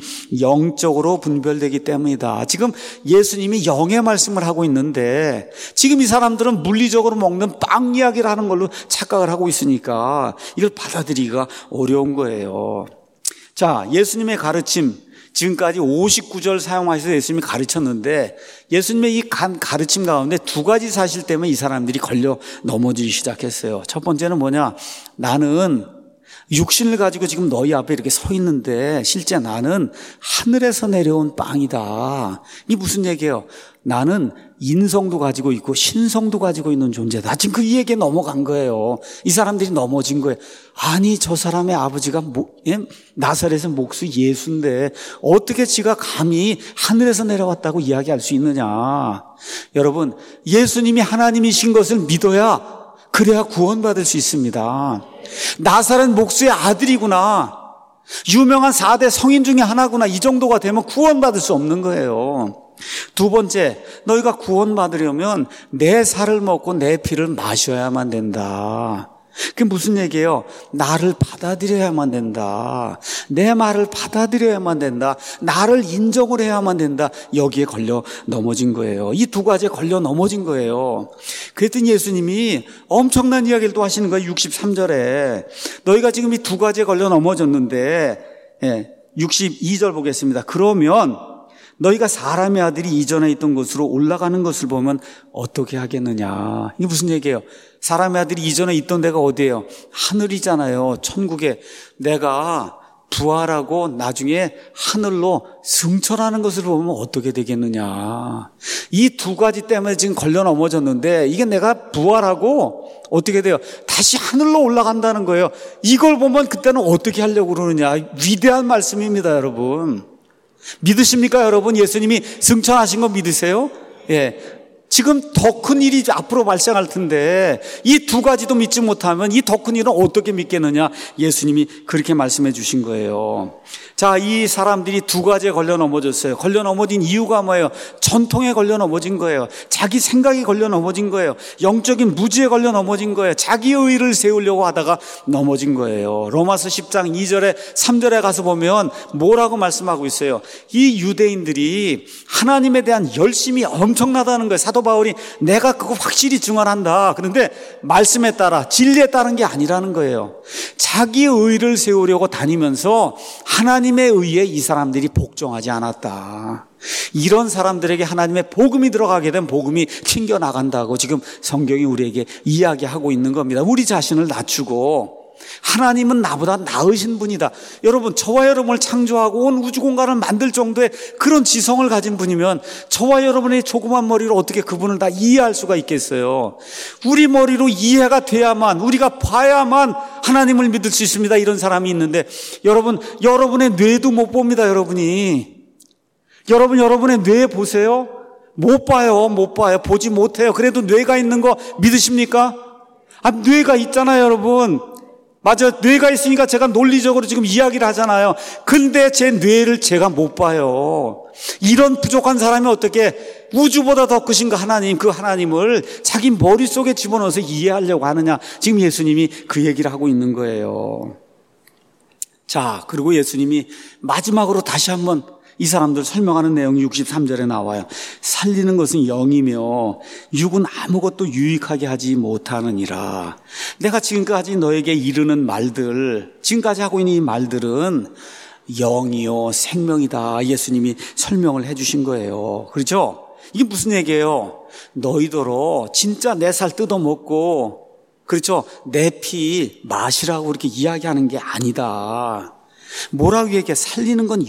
영적으로 분별되기 때문이다. 지금 예수님이 영의 말씀을 하고 있는데 지금 이 사람들은 물리적으로 먹는 빵 이야기를 하는 걸로 착각을 하고 있으니까 이걸 받아들이기가 어려운 거예요. 자, 예수님의 가르침, 지금까지 오십구 절 사용하셔서 예수님이 가르쳤는데 예수님의 이 가르침 가운데 두 가지 사실 때문에 이 사람들이 걸려 넘어지기 시작했어요. 첫 번째는 뭐냐? 나는 육신을 가지고 지금 너희 앞에 이렇게 서 있는데 실제 나는 하늘에서 내려온 빵이다. 이게 무슨 얘기예요? 나는 인성도 가지고 있고 신성도 가지고 있는 존재다. 지금 그 얘기에 넘어간 거예요. 이 사람들이 넘어진 거예요. 아니, 저 사람의 아버지가 모, 예? 나사렛의 목수 예수인데 어떻게 지가 감히 하늘에서 내려왔다고 이야기할 수 있느냐. 여러분, 예수님이 하나님이신 것을 믿어야 그래야 구원받을 수 있습니다. 나사렛 목수의 아들이구나, 유명한 사 대 성인 중에 하나구나, 이 정도가 되면 구원받을 수 없는 거예요. 두 번째, 너희가 구원받으려면 내 살을 먹고 내 피를 마셔야만 된다. 그게 무슨 얘기예요? 나를 받아들여야만 된다. 내 말을 받아들여야만 된다. 나를 인정을 해야만 된다. 여기에 걸려 넘어진 거예요. 이 두 가지에 걸려 넘어진 거예요. 그랬더니 예수님이 엄청난 이야기를 또 하시는 거예요. 육십삼 절에 너희가 지금 이 두 가지에 걸려 넘어졌는데, 예, 육십이 절 보겠습니다. 그러면 너희가 사람의 아들이 이전에 있던 곳으로 올라가는 것을 보면 어떻게 하겠느냐. 이게 무슨 얘기예요? 사람의 아들이 이전에 있던 데가 어디예요? 하늘이잖아요. 천국에. 내가 부활하고 나중에 하늘로 승천하는 것을 보면 어떻게 되겠느냐. 이 두 가지 때문에 지금 걸려 넘어졌는데 이게 내가 부활하고 어떻게 돼요? 다시 하늘로 올라간다는 거예요. 이걸 보면 그때는 어떻게 하려고 그러느냐. 위대한 말씀입니다, 여러분. 믿으십니까, 여러분? 예수님이 승천하신 거 믿으세요? 예. 지금 더 큰 일이 앞으로 발생할 텐데 이 두 가지도 믿지 못하면 이 더 큰 일은 어떻게 믿겠느냐. 예수님이 그렇게 말씀해 주신 거예요. 자, 이 사람들이 두 가지에 걸려 넘어졌어요. 걸려 넘어진 이유가 뭐예요? 전통에 걸려 넘어진 거예요. 자기 생각에 걸려 넘어진 거예요. 영적인 무지에 걸려 넘어진 거예요. 자기의 의를 세우려고 하다가 넘어진 거예요. 로마서 십 장 이 절에 삼 절에 가서 보면 뭐라고 말씀하고 있어요? 이 유대인들이 하나님에 대한 열심이 엄청나다는 거예요. 사도 바울이 내가 그거 확실히 증언한다. 그런데 말씀에 따라 진리에 따른 게 아니라는 거예요. 자기의 의를 세우려고 다니면서 하나님에 의해 이 사람들이 복종하지 않았다. 이런 사람들에게 하나님의 복음이 들어가게 되면 복음이 튕겨나간다고 지금 성경이 우리에게 이야기하고 있는 겁니다. 우리 자신을 낮추고 하나님은 나보다 나으신 분이다. 여러분, 저와 여러분을 창조하고 온 우주 공간을 만들 정도의 그런 지성을 가진 분이면 저와 여러분의 조그만 머리로 어떻게 그분을 다 이해할 수가 있겠어요? 우리 머리로 이해가 돼야만, 우리가 봐야만 하나님을 믿을 수 있습니다. 이런 사람이 있는데 여러분, 여러분의 뇌도 못 봅니다. 여러분이 여러분 여러분의 뇌 보세요. 못 봐요. 못 봐요. 보지 못해요. 그래도 뇌가 있는 거 믿으십니까? 아, 뇌가 있잖아요, 여러분. 맞아, 뇌가 있으니까 제가 논리적으로 지금 이야기를 하잖아요. 근데 제 뇌를 제가 못 봐요. 이런 부족한 사람이 어떻게 우주보다 더 크신 그 하나님, 그 하나님을 자기 머릿속에 집어넣어서 이해하려고 하느냐. 지금 예수님이 그 얘기를 하고 있는 거예요. 자, 그리고 예수님이 마지막으로 다시 한번 이 사람들 설명하는 내용이 육십삼 절에 나와요. 살리는 것은 영이며 육은 아무것도 유익하게 하지 못하느니라. 내가 지금까지 너에게 이르는 말들, 지금까지 하고 있는 이 말들은 영이요 생명이다. 예수님이 설명을 해 주신 거예요. 그렇죠? 이게 무슨 얘기예요? 너희더러 진짜 내 살 뜯어먹고, 그렇죠, 내 피 마시라고 그렇게 이야기하는 게 아니다. 뭐라고 얘기해? 살리는 건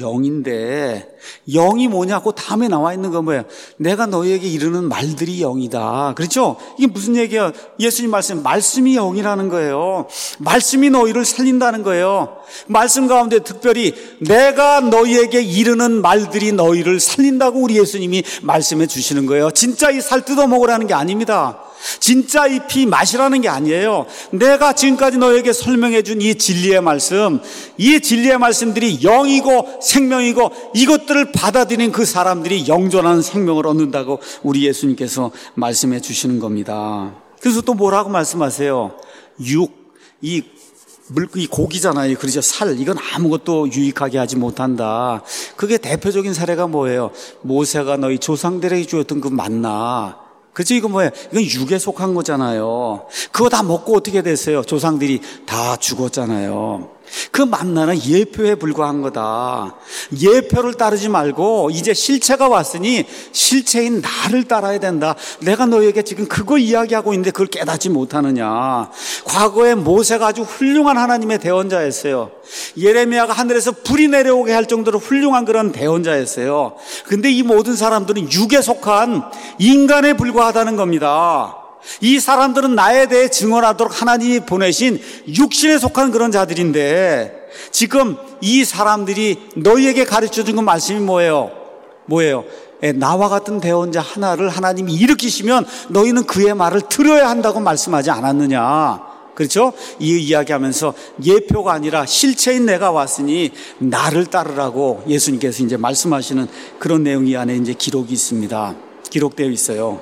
영인데 영이 뭐냐고 다음에 나와 있는 건 뭐예요? 내가 너희에게 이르는 말들이 영이다. 그렇죠? 이게 무슨 얘기야? 예수님 말씀, 말씀이 영이라는 거예요. 말씀이 너희를 살린다는 거예요. 말씀 가운데 특별히 내가 너희에게 이르는 말들이 너희를 살린다고 우리 예수님이 말씀해 주시는 거예요. 진짜 이 살 뜯어 먹으라는 게 아닙니다. 진짜 이 피 마시라는 게 아니에요. 내가 지금까지 너에게 설명해 준 이 진리의 말씀, 이 진리의 말씀들이 영이고 생명이고 이것들을 받아들인 그 사람들이 영존하는 생명을 얻는다고 우리 예수님께서 말씀해 주시는 겁니다. 그래서 또 뭐라고 말씀하세요? 육, 이 물, 이 고기잖아요. 그렇죠. 살, 이건 아무것도 유익하게 하지 못한다. 그게 대표적인 사례가 뭐예요? 모세가 너희 조상들에게 주었던 그 만나. 그렇죠? 이거 뭐예요? 이건 육에 속한 거잖아요. 그거 다 먹고 어떻게 됐어요? 조상들이 다 죽었잖아요. 그 만나는 예표에 불과한 거다. 예표를 따르지 말고 이제 실체가 왔으니 실체인 나를 따라야 된다. 내가 너에게 지금 그거 이야기하고 있는데 그걸 깨닫지 못하느냐. 과거에 모세가 아주 훌륭한 하나님의 대언자였어요. 예레미야가 하늘에서 불이 내려오게 할 정도로 훌륭한 그런 대언자였어요. 근데 이 모든 사람들은 육에 속한 인간에 불과하다는 겁니다. 이 사람들은 나에 대해 증언하도록 하나님이 보내신 육신에 속한 그런 자들인데 지금 이 사람들이 너희에게 가르쳐준 그 말씀이 뭐예요? 뭐예요? 예, 나와 같은 대언자 하나를 하나님이 일으키시면 너희는 그의 말을 들어야 한다고 말씀하지 않았느냐? 그렇죠? 이 이야기하면서 예표가 아니라 실체인 내가 왔으니 나를 따르라고 예수님께서 이제 말씀하시는 그런 내용이 이 안에 이제 기록이 있습니다. 기록되어 있어요.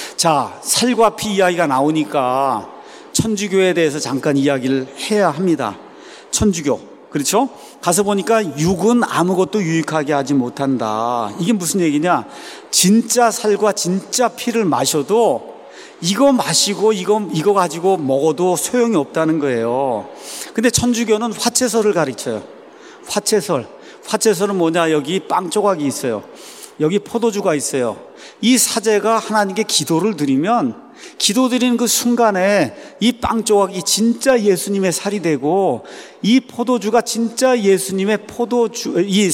자, 살과 피 이야기가 나오니까 천주교에 대해서 잠깐 이야기를 해야 합니다. 천주교, 그렇죠? 가서 보니까 육은 아무것도 유익하게 하지 못한다. 이게 무슨 얘기냐? 진짜 살과 진짜 피를 마셔도 이거 마시고 이거 이거 가지고 먹어도 소용이 없다는 거예요. 근데 천주교는 화채설을 가르쳐요. 화채설. 화채설은 뭐냐? 여기 빵 조각이 있어요. 여기 포도주가 있어요. 이 사제가 하나님께 기도를 드리면 기도 드리는 그 순간에 이 빵 조각이 진짜 예수님의 살이 되고 이 포도주가 진짜 예수님의 포도주, 이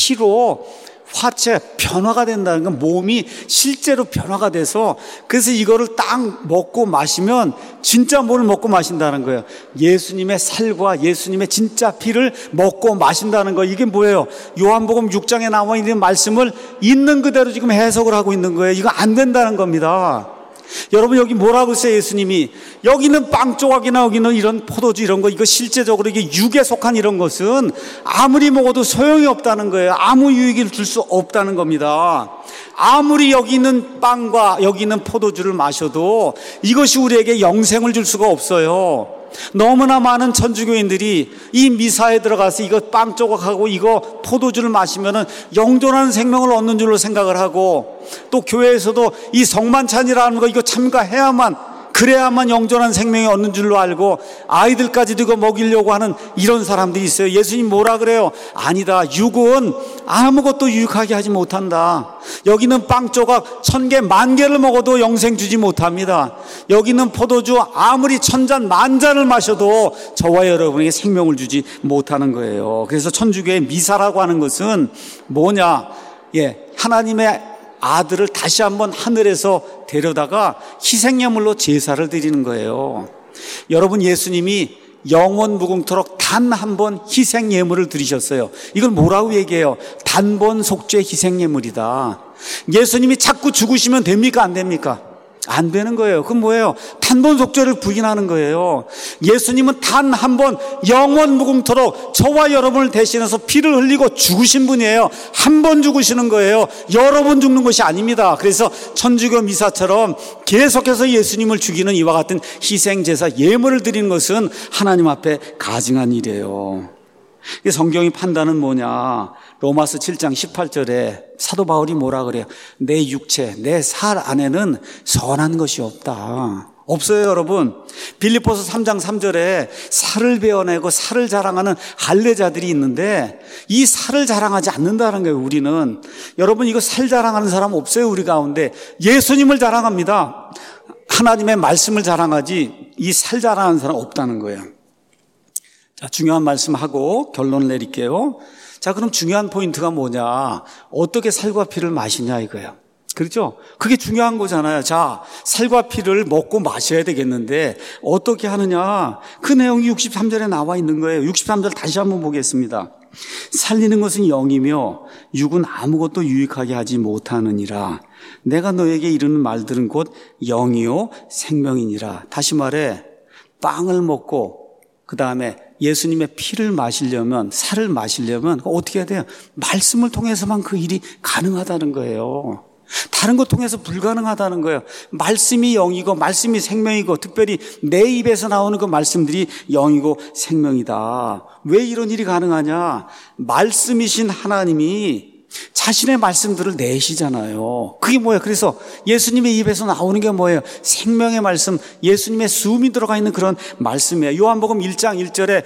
피로 화채 변화가 된다는 건 몸이 실제로 변화가 돼서 그래서 이거를 딱 먹고 마시면 진짜 뭘 먹고 마신다는 거예요. 예수님의 살과 예수님의 진짜 피를 먹고 마신다는 거. 이게 뭐예요? 요한복음 육 장에 나와 있는 말씀을 있는 그대로 지금 해석을 하고 있는 거예요. 이거 안 된다는 겁니다. 여러분 여기 뭐라고 했어요? 예수님이 여기는 빵 조각이나 여기는 이런 포도주 이런 거 이거 실제적으로 이게 육에 속한 이런 것은 아무리 먹어도 소용이 없다는 거예요. 아무 유익을 줄 수 없다는 겁니다. 아무리 여기 있는 빵과 여기 있는 포도주를 마셔도 이것이 우리에게 영생을 줄 수가 없어요. 너무나 많은 천주교인들이 이 미사에 들어가서 이거 빵 조각하고 이거 포도주를 마시면은 영존하는 생명을 얻는 줄로 생각을 하고 또 교회에서도 이 성만찬이라는 거 이거 참가해야만 그래야만 영존한 생명이 얻는 줄로 알고 아이들까지도 이거 먹이려고 하는 이런 사람들이 있어요. 예수님 뭐라 그래요? 아니다. 육은 아무것도 유익하게 하지 못한다. 여기는 빵 조각 천 개, 만 개를 먹어도 영생 주지 못합니다. 여기는 포도주 아무리 천 잔, 만 잔을 마셔도 저와 여러분에게 생명을 주지 못하는 거예요. 그래서 천주교의 미사라고 하는 것은 뭐냐? 예, 하나님의 아들을 다시 한번 하늘에서 데려다가 희생예물로 제사를 드리는 거예요. 여러분 예수님이 영원 무궁토록 단 한 번 희생예물을 드리셨어요. 이걸 뭐라고 얘기해요? 단번 속죄 희생예물이다. 예수님이 자꾸 죽으시면 됩니까? 안 됩니까? 안 되는 거예요. 그건 뭐예요? 단번 속죄를 부인하는 거예요. 예수님은 단 한 번 영원 무궁토록 저와 여러분을 대신해서 피를 흘리고 죽으신 분이에요. 한 번 죽으시는 거예요. 여러 번 죽는 것이 아닙니다. 그래서 천주교 미사처럼 계속해서 예수님을 죽이는 이와 같은 희생제사 예물을 드리는 것은 하나님 앞에 가증한 일이에요. 성경의 판단은 뭐냐? 로마서 칠 장 십팔 절에 사도 바울이 뭐라 그래요? 내 육체, 내 살 안에는 선한 것이 없다. 없어요, 여러분. 빌립보서 삼 장 삼 절에 살을 베어내고 살을 자랑하는 할례자들이 있는데 이 살을 자랑하지 않는다는 거예요, 우리는. 여러분, 이거 살 자랑하는 사람 없어요, 우리 가운데. 예수님을 자랑합니다. 하나님의 말씀을 자랑하지 이 살 자랑하는 사람 없다는 거예요. 자, 중요한 말씀하고 결론을 내릴게요. 자, 그럼 중요한 포인트가 뭐냐? 어떻게 살과 피를 마시냐 이거예요. 그렇죠? 그게 중요한 거잖아요. 자, 살과 피를 먹고 마셔야 되겠는데 어떻게 하느냐? 그 내용이 육십삼 절에 나와 있는 거예요. 육십삼 절 다시 한번 보겠습니다. 살리는 것은 영이며 육은 아무것도 유익하게 하지 못하느니라. 내가 너에게 이르는 말들은 곧 영이요 생명이니라. 다시 말해, 빵을 먹고 그 다음에 예수님의 피를 마시려면, 살을 마시려면 어떻게 해야 돼요? 말씀을 통해서만 그 일이 가능하다는 거예요. 다른 것 통해서 불가능하다는 거예요. 말씀이 영이고 말씀이 생명이고, 특별히 내 입에서 나오는 그 말씀들이 영이고 생명이다. 왜 이런 일이 가능하냐? 말씀이신 하나님이 자신의 말씀들을 내시잖아요. 그게 뭐예요? 그래서 예수님의 입에서 나오는 게 뭐예요? 생명의 말씀, 예수님의 숨이 들어가 있는 그런 말씀이에요. 요한복음 일 장 일 절에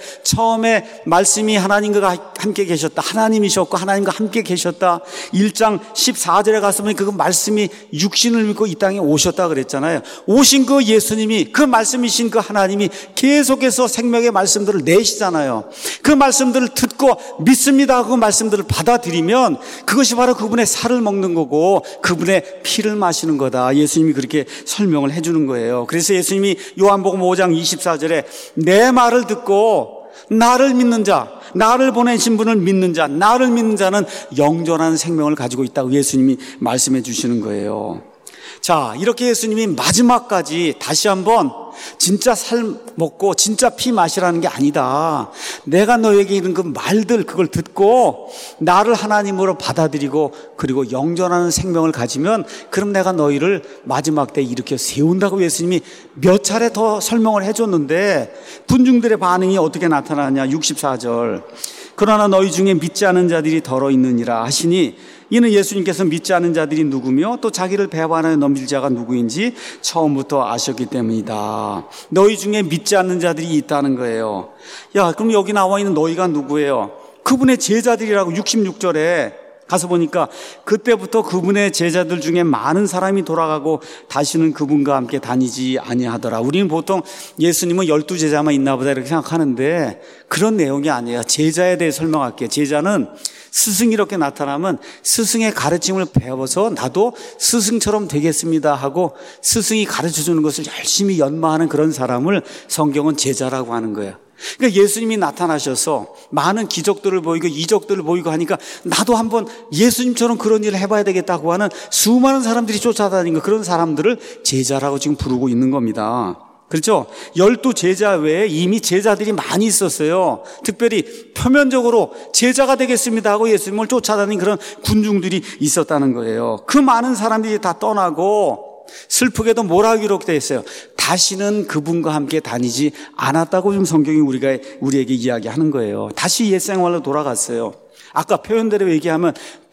처음에 말씀이 하나님과 함께 계셨다. 하나님이셨고 하나님과 함께 계셨다. 일 장 십사 절에 가서 보니 그 말씀이 육신을 입고 이 땅에 오셨다 그랬잖아요. 오신 그 예수님이, 그 말씀이신 그 하나님이 계속해서 생명의 말씀들을 내시잖아요. 그 말씀들을 듣고 믿습니다. 그 말씀들을 받아들이면 그것이 바로 그분의 살을 먹는 거고 그분의 피를 마시는 거다. 예수님이 그렇게 설명을 해주는 거예요. 그래서 예수님이 요한복음 오 장 이십사 절에 내 말을 듣고 나를 믿는 자, 나를 보내신 분을 믿는 자, 나를 믿는 자는 영존한 생명을 가지고 있다고 예수님이 말씀해 주시는 거예요. 자, 이렇게 예수님이 마지막까지 다시 한번 진짜 살 먹고 진짜 피 마시라는 게 아니다. 내가 너에게 이른 그 말들, 그걸 듣고 나를 하나님으로 받아들이고 그리고 영존하는 생명을 가지면 그럼 내가 너희를 마지막 때 일으켜 세운다고 예수님이 몇 차례 더 설명을 해줬는데 군중들의 반응이 어떻게 나타나냐. 육십사 절. 그러나 너희 중에 믿지 않은 자들이 더러 있느니라 하시니, 이는 예수님께서 믿지 않은 자들이 누구며 또 자기를 배반하여 넘길 자가 누구인지 처음부터 아셨기 때문이다. 너희 중에 믿지 않는 자들이 있다는 거예요. 야, 그럼 여기 나와 있는 너희가 누구예요? 그분의 제자들이라고. 육십육 절에 가서 보니까 그때부터 그분의 제자들 중에 많은 사람이 돌아가고 다시는 그분과 함께 다니지 아니하더라. 우리는 보통 예수님은 열두 제자만 있나 보다 이렇게 생각하는데 그런 내용이 아니에요. 제자에 대해 설명할게요. 제자는 스승이 이렇게 나타나면 스승의 가르침을 배워서 나도 스승처럼 되겠습니다 하고 스승이 가르쳐주는 것을 열심히 연마하는 그런 사람을 성경은 제자라고 하는 거예요. 그러니까 예수님이 나타나셔서 많은 기적들을 보이고 이적들을 보이고 하니까 나도 한번 예수님처럼 그런 일을 해봐야 되겠다고 하는 수많은 사람들이 쫓아다니는 그런 사람들을 제자라고 지금 부르고 있는 겁니다. 그렇죠? 열두 제자 외에 이미 제자들이 많이 있었어요. 특별히 표면적으로 제자가 되겠습니다 하고 예수님을 쫓아다니는 그런 군중들이 있었다는 거예요. 그 많은 사람들이 다 떠나고 슬프게도 뭐라 기록되어 있어요? 다시는 그분과 함께 다니지 않았다고 좀 성경이 우리가 우리에게 이야기하는 거예요. 다시 옛 생활로 돌아갔어요. 아까 표현대로 얘기하면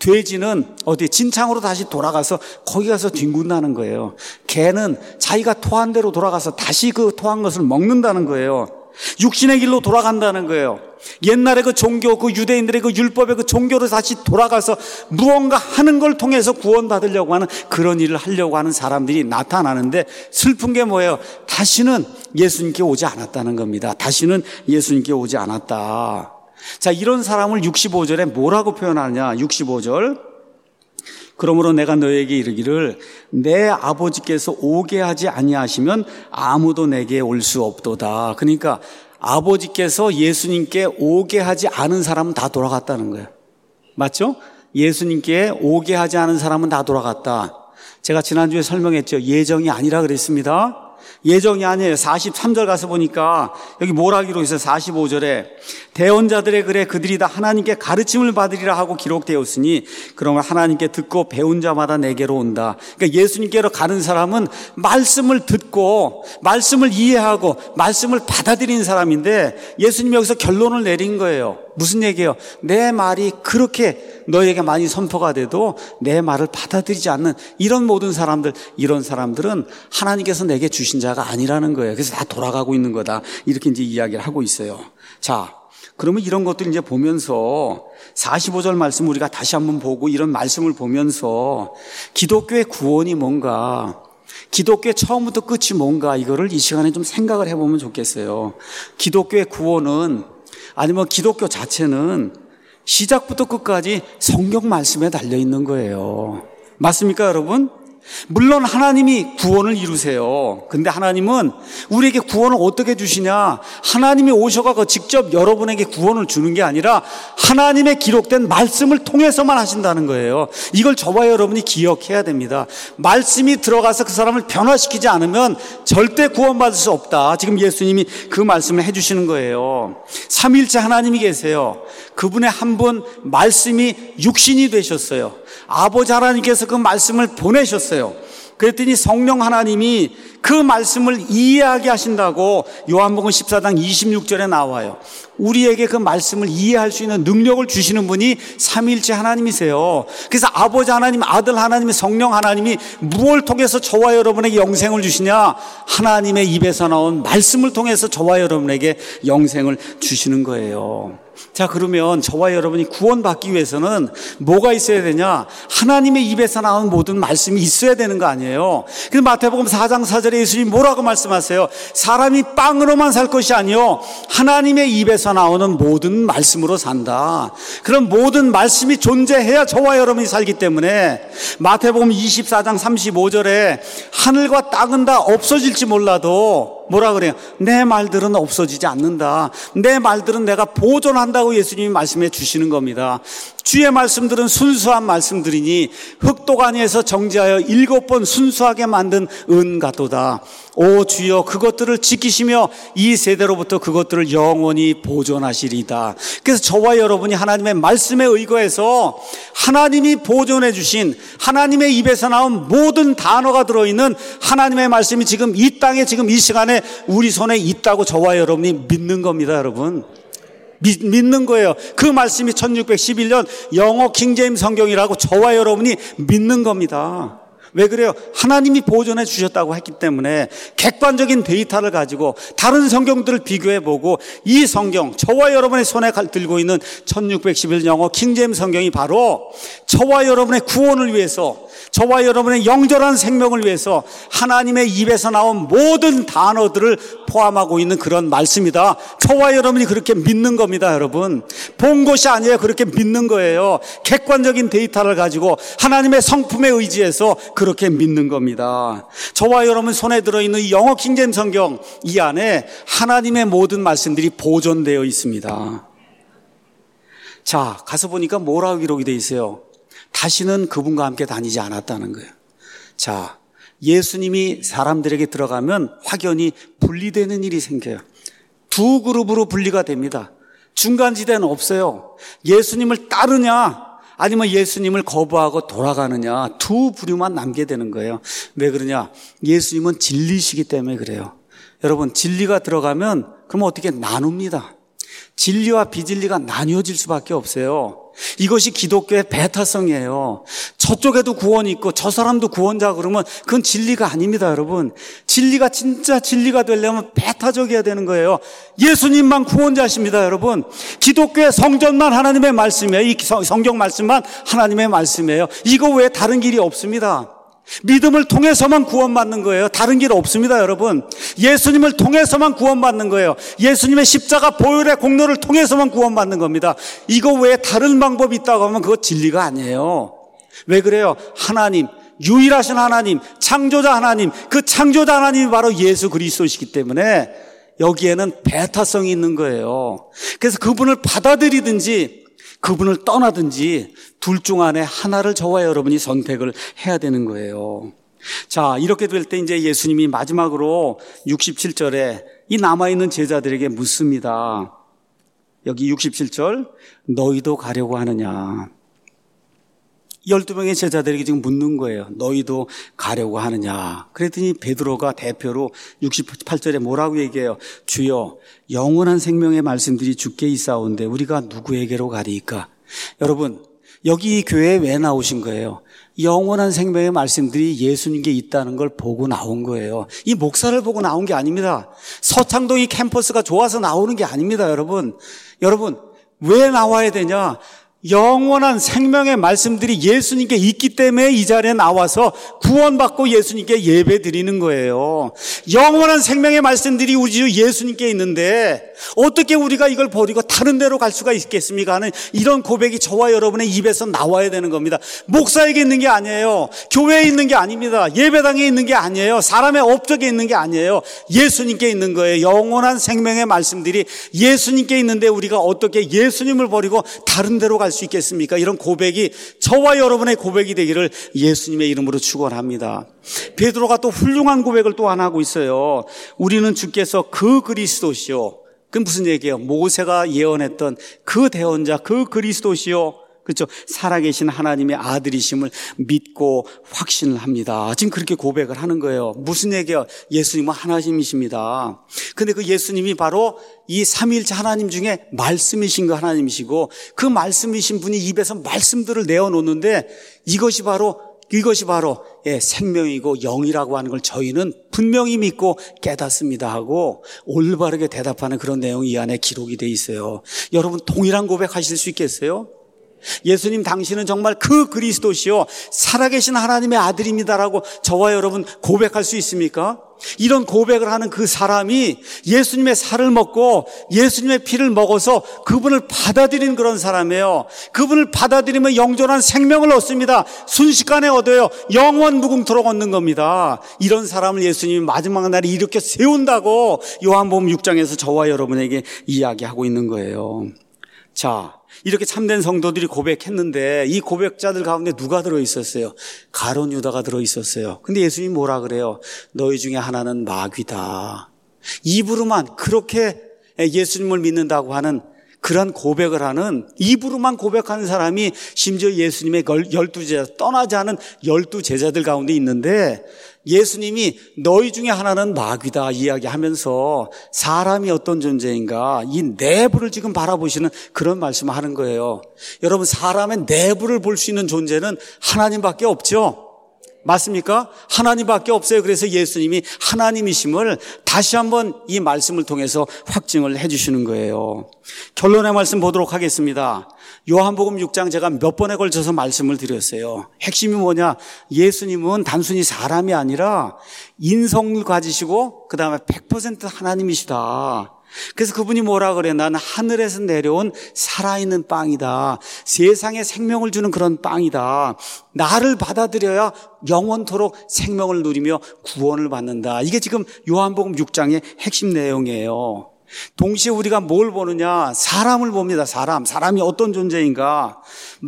돼지는 어디 진창으로 다시 돌아가서 거기 가서 뒹군다는 거예요. 개는 자기가 토한 대로 돌아가서 다시 그 토한 것을 먹는다는 거예요. 육신의 길로 돌아간다는 거예요. 옛날에 그 종교, 그 유대인들의 그 율법의 그 종교로 다시 돌아가서 무언가 하는 걸 통해서 구원받으려고 하는 그런 일을 하려고 하는 사람들이 나타나는데 슬픈 게 뭐예요? 다시는 예수님께 오지 않았다는 겁니다. 다시는 예수님께 오지 않았다. 자, 이런 사람을 육십오 절에 뭐라고 표현하냐? 육십오 절. 그러므로 내가 너에게 이르기를 내 아버지께서 오게 하지 아니하시면 아무도 내게 올 수 없도다. 그러니까 아버지께서 예수님께 오게 하지 않은 사람은 다 돌아갔다는 거예요. 맞죠? 예수님께 오게 하지 않은 사람은 다 돌아갔다. 제가 지난주에 설명했죠. 예정이 아니라 그랬습니다. 예정이 아니에요. 사십삼 절 가서 보니까 여기 뭐라 기록했어요? 사십오 절에 대언자들의 글에 그들이 다 하나님께 가르침을 받으리라 하고 기록되었으니 그러면 하나님께 듣고 배운 자마다 내게로 온다. 그러니까 예수님께로 가는 사람은 말씀을 듣고 말씀을 이해하고 말씀을 받아들인 사람인데 예수님이 여기서 결론을 내린 거예요. 무슨 얘기예요? 내 말이 그렇게 너에게 많이 선포가 돼도 내 말을 받아들이지 않는 이런 모든 사람들, 이런 사람들은 하나님께서 내게 주신 자가 아니라는 거예요. 그래서 다 돌아가고 있는 거다. 이렇게 이제 이야기를 하고 있어요. 자, 그러면 이런 것들 이제 보면서 사십오 절 말씀 우리가 다시 한번 보고 이런 말씀을 보면서 기독교의 구원이 뭔가, 기독교의 처음부터 끝이 뭔가 이거를 이 시간에 좀 생각을 해보면 좋겠어요. 기독교의 구원은 아니면 기독교 자체는 시작부터 끝까지 성경 말씀에 달려 있는 거예요. 맞습니까, 여러분? 물론 하나님이 구원을 이루세요. 근데 하나님은 우리에게 구원을 어떻게 주시냐? 하나님이 오셔서 직접 여러분에게 구원을 주는 게 아니라 하나님의 기록된 말씀을 통해서만 하신다는 거예요. 이걸 저와 여러분이 기억해야 됩니다. 말씀이 들어가서 그 사람을 변화시키지 않으면 절대 구원받을 수 없다. 지금 예수님이 그 말씀을 해주시는 거예요. 삼위일체 하나님이 계세요. 그분의 한 분 말씀이 육신이 되셨어요. 아버지 하나님께서 그 말씀을 보내셨어요. 그랬더니 성령 하나님이 그 말씀을 이해하게 하신다고 요한복음 십사 장 이십육 절에 나와요. 우리에게 그 말씀을 이해할 수 있는 능력을 주시는 분이 삼위일체 하나님이세요. 그래서 아버지 하나님, 아들 하나님, 성령 하나님이 무엇을 통해서 저와 여러분에게 영생을 주시냐? 하나님의 입에서 나온 말씀을 통해서 저와 여러분에게 영생을 주시는 거예요. 자, 그러면 저와 여러분이 구원받기 위해서는 뭐가 있어야 되냐? 하나님의 입에서 나온 모든 말씀이 있어야 되는 거 아니에요? 그래서 마태복음 사 장 사 절에 예수님이 뭐라고 말씀하세요? 사람이 빵으로만 살 것이 아니요 하나님의 입에서 나오는 모든 말씀으로 산다. 그럼 모든 말씀이 존재해야 저와 여러분이 살기 때문에 마태복음 이십사 장 삼십오 절에 하늘과 땅은 다 없어질지 몰라도 뭐라 그래요? 내 말들은 없어지지 않는다. 내 말들은 내가 보존한다고 예수님이 말씀해 주시는 겁니다. 주의 말씀들은 순수한 말씀들이니 흙도가니에서 정지하여 일곱 번 순수하게 만든 은 같도다. 오 주여, 그것들을 지키시며 이 세대로부터 그것들을 영원히 보존하시리다. 그래서 저와 여러분이 하나님의 말씀에 의거해서 하나님이 보존해 주신 하나님의 입에서 나온 모든 단어가 들어있는 하나님의 말씀이 지금 이 땅에 지금 이 시간에 우리 손에 있다고 저와 여러분이 믿는 겁니다, 여러분. 믿, 믿는 거예요. 그 말씀이 천육백십일 년 영어 킹제임스 성경이라고 저와 여러분이 믿는 겁니다. 왜 그래요? 하나님이 보존해 주셨다고 했기 때문에 객관적인 데이터를 가지고 다른 성경들을 비교해보고 이 성경, 저와 여러분의 손에 들고 있는 천육백십일 년 영어 킹제임스 성경이 바로 저와 여러분의 구원을 위해서, 저와 여러분의 영절한 생명을 위해서 하나님의 입에서 나온 모든 단어들을 포함하고 있는 그런 말씀이다. 저와 여러분이 그렇게 믿는 겁니다, 여러분. 본 것이 아니에요. 그렇게 믿는 거예요. 객관적인 데이터를 가지고 하나님의 성품에 의지해서 그렇게 믿는 겁니다. 저와 여러분 손에 들어있는 이 영어 킹제임스 성경, 이 안에 하나님의 모든 말씀들이 보존되어 있습니다. 자, 가서 보니까 뭐라고 기록이 되어 있어요? 다시는 그분과 함께 다니지 않았다는 거예요. 자, 예수님이 사람들에게 들어가면 확연히 분리되는 일이 생겨요. 두 그룹으로 분리가 됩니다. 중간지대는 없어요. 예수님을 따르냐 아니면 예수님을 거부하고 돌아가느냐, 두 부류만 남게 되는 거예요. 왜 그러냐? 예수님은 진리시기 때문에 그래요. 여러분, 진리가 들어가면 그럼 어떻게 나눕니다. 진리와 비진리가 나뉘어질 수밖에 없어요. 이것이 기독교의 배타성이에요. 저쪽에도 구원이 있고 저 사람도 구원자 그러면 그건 진리가 아닙니다, 여러분. 진리가 진짜 진리가 되려면 배타적이어야 되는 거예요. 예수님만 구원자십니다, 여러분. 기독교의 성전만 하나님의 말씀이에요. 이 성경 말씀만 하나님의 말씀이에요. 이거 외에 다른 길이 없습니다. 믿음을 통해서만 구원받는 거예요. 다른 길 없습니다, 여러분. 예수님을 통해서만 구원받는 거예요. 예수님의 십자가 보혈의 공로를 통해서만 구원받는 겁니다. 이거 외에 다른 방법이 있다고 하면 그거 진리가 아니에요. 왜 그래요? 하나님, 유일하신 하나님, 창조자 하나님, 그 창조자 하나님이 바로 예수 그리스도이시기 때문에 여기에는 배타성이 있는 거예요. 그래서 그분을 받아들이든지 그분을 떠나든지 둘 중 안에 하나를 저와 여러분이 선택을 해야 되는 거예요. 자, 이렇게 될 때 이제 예수님이 마지막으로 육십칠 절에 이 남아있는 제자들에게 묻습니다. 여기 육십칠 절, 너희도 가려고 하느냐? 열두 명의 제자들에게 지금 묻는 거예요. 너희도 가려고 하느냐? 그랬더니 베드로가 대표로 육십팔 절에 뭐라고 얘기해요? 주여, 영원한 생명의 말씀들이 주께 있사온데 우리가 누구에게로 가리이까? 여러분, 여기 이 교회에 왜 나오신 거예요? 영원한 생명의 말씀들이 예수님께 있다는 걸 보고 나온 거예요. 이 목사를 보고 나온 게 아닙니다. 서창동이 캠퍼스가 좋아서 나오는 게 아닙니다, 여러분. 여러분, 왜 나와야 되냐? 영원한 생명의 말씀들이 예수님께 있기 때문에 이 자리에 나와서 구원받고 예수님께 예배 드리는 거예요. 영원한 생명의 말씀들이 우리 주 예수님께 있는데 어떻게 우리가 이걸 버리고 다른 데로 갈 수가 있겠습니까 하는 이런 고백이 저와 여러분의 입에서 나와야 되는 겁니다. 목사에게 있는 게 아니에요. 교회에 있는 게 아닙니다. 예배당에 있는 게 아니에요. 사람의 업적에 있는 게 아니에요. 예수님께 있는 거예요. 영원한 생명의 말씀들이 예수님께 있는데 우리가 어떻게 예수님을 버리고 다른 데로 갈 수 있겠습니까? 이런 고백이 저와 여러분의 고백이 되기를 예수님의 이름으로 축원합니다. 베드로가 또 훌륭한 고백을 또 하나 하고 있어요. 우리는 주께서 그 그리스도시요. 그건 무슨 얘기예요? 모세가 예언했던 그 대언자, 그 그리스도시요. 그렇죠. 살아계신 하나님의 아들이심을 믿고 확신을 합니다. 지금 그렇게 고백을 하는 거예요. 무슨 얘기예요? 예수님은 하나님이십니다. 근데 그 예수님이 바로 이 삼위일체 하나님 중에 말씀이신 그 하나님이시고 그 말씀이신 분이 입에서 말씀들을 내어놓는데 이것이 바로 이것이 바로 예, 생명이고 영이라고 하는 걸 저희는 분명히 믿고 깨닫습니다 하고 올바르게 대답하는 그런 내용이 이 안에 기록이 돼 있어요. 여러분 동일한 고백하실 수 있겠어요? 예수님 당신은 정말 그 그리스도시요 살아계신 하나님의 아들입니다라고 저와 여러분 고백할 수 있습니까? 이런 고백을 하는 그 사람이 예수님의 살을 먹고 예수님의 피를 먹어서 그분을 받아들인 그런 사람이에요. 그분을 받아들이면 영존한 생명을 얻습니다. 순식간에 얻어요. 영원 무궁토록 얻는 겁니다. 이런 사람을 예수님이 마지막 날에 일으켜 세운다고 요한복음 육 장에서 저와 여러분에게 이야기하고 있는 거예요. 자, 이렇게 참된 성도들이 고백했는데 이 고백자들 가운데 누가 들어있었어요? 가룟 유다가 들어있었어요. 근데 예수님이 뭐라 그래요? 너희 중에 하나는 마귀다. 입으로만 그렇게 예수님을 믿는다고 하는 그런 고백을 하는 입으로만 고백하는 사람이 심지어 예수님의 열두 제자 떠나지 않은 열두 제자들 가운데 있는데 예수님이 너희 중에 하나는 마귀다 이야기하면서 사람이 어떤 존재인가 이 내부를 지금 바라보시는 그런 말씀을 하는 거예요. 여러분 사람의 내부를 볼 수 있는 존재는 하나님밖에 없죠. 맞습니까? 하나님밖에 없어요. 그래서 예수님이 하나님이심을 다시 한번 이 말씀을 통해서 확증을 해 주시는 거예요. 결론의 말씀 보도록 하겠습니다. 요한복음 육 장 제가 몇 번에 걸쳐서 말씀을 드렸어요. 핵심이 뭐냐? 예수님은 단순히 사람이 아니라 인성을 가지시고 그 다음에 백 퍼센트 하나님이시다. 그래서 그분이 뭐라 그래요? 나는 하늘에서 내려온 살아있는 빵이다. 세상에 생명을 주는 그런 빵이다. 나를 받아들여야 영원토록 생명을 누리며 구원을 받는다. 이게 지금 요한복음 육 장의 핵심 내용이에요. 동시에 우리가 뭘 보느냐? 사람을 봅니다. 사람. 사람이 어떤 존재인가?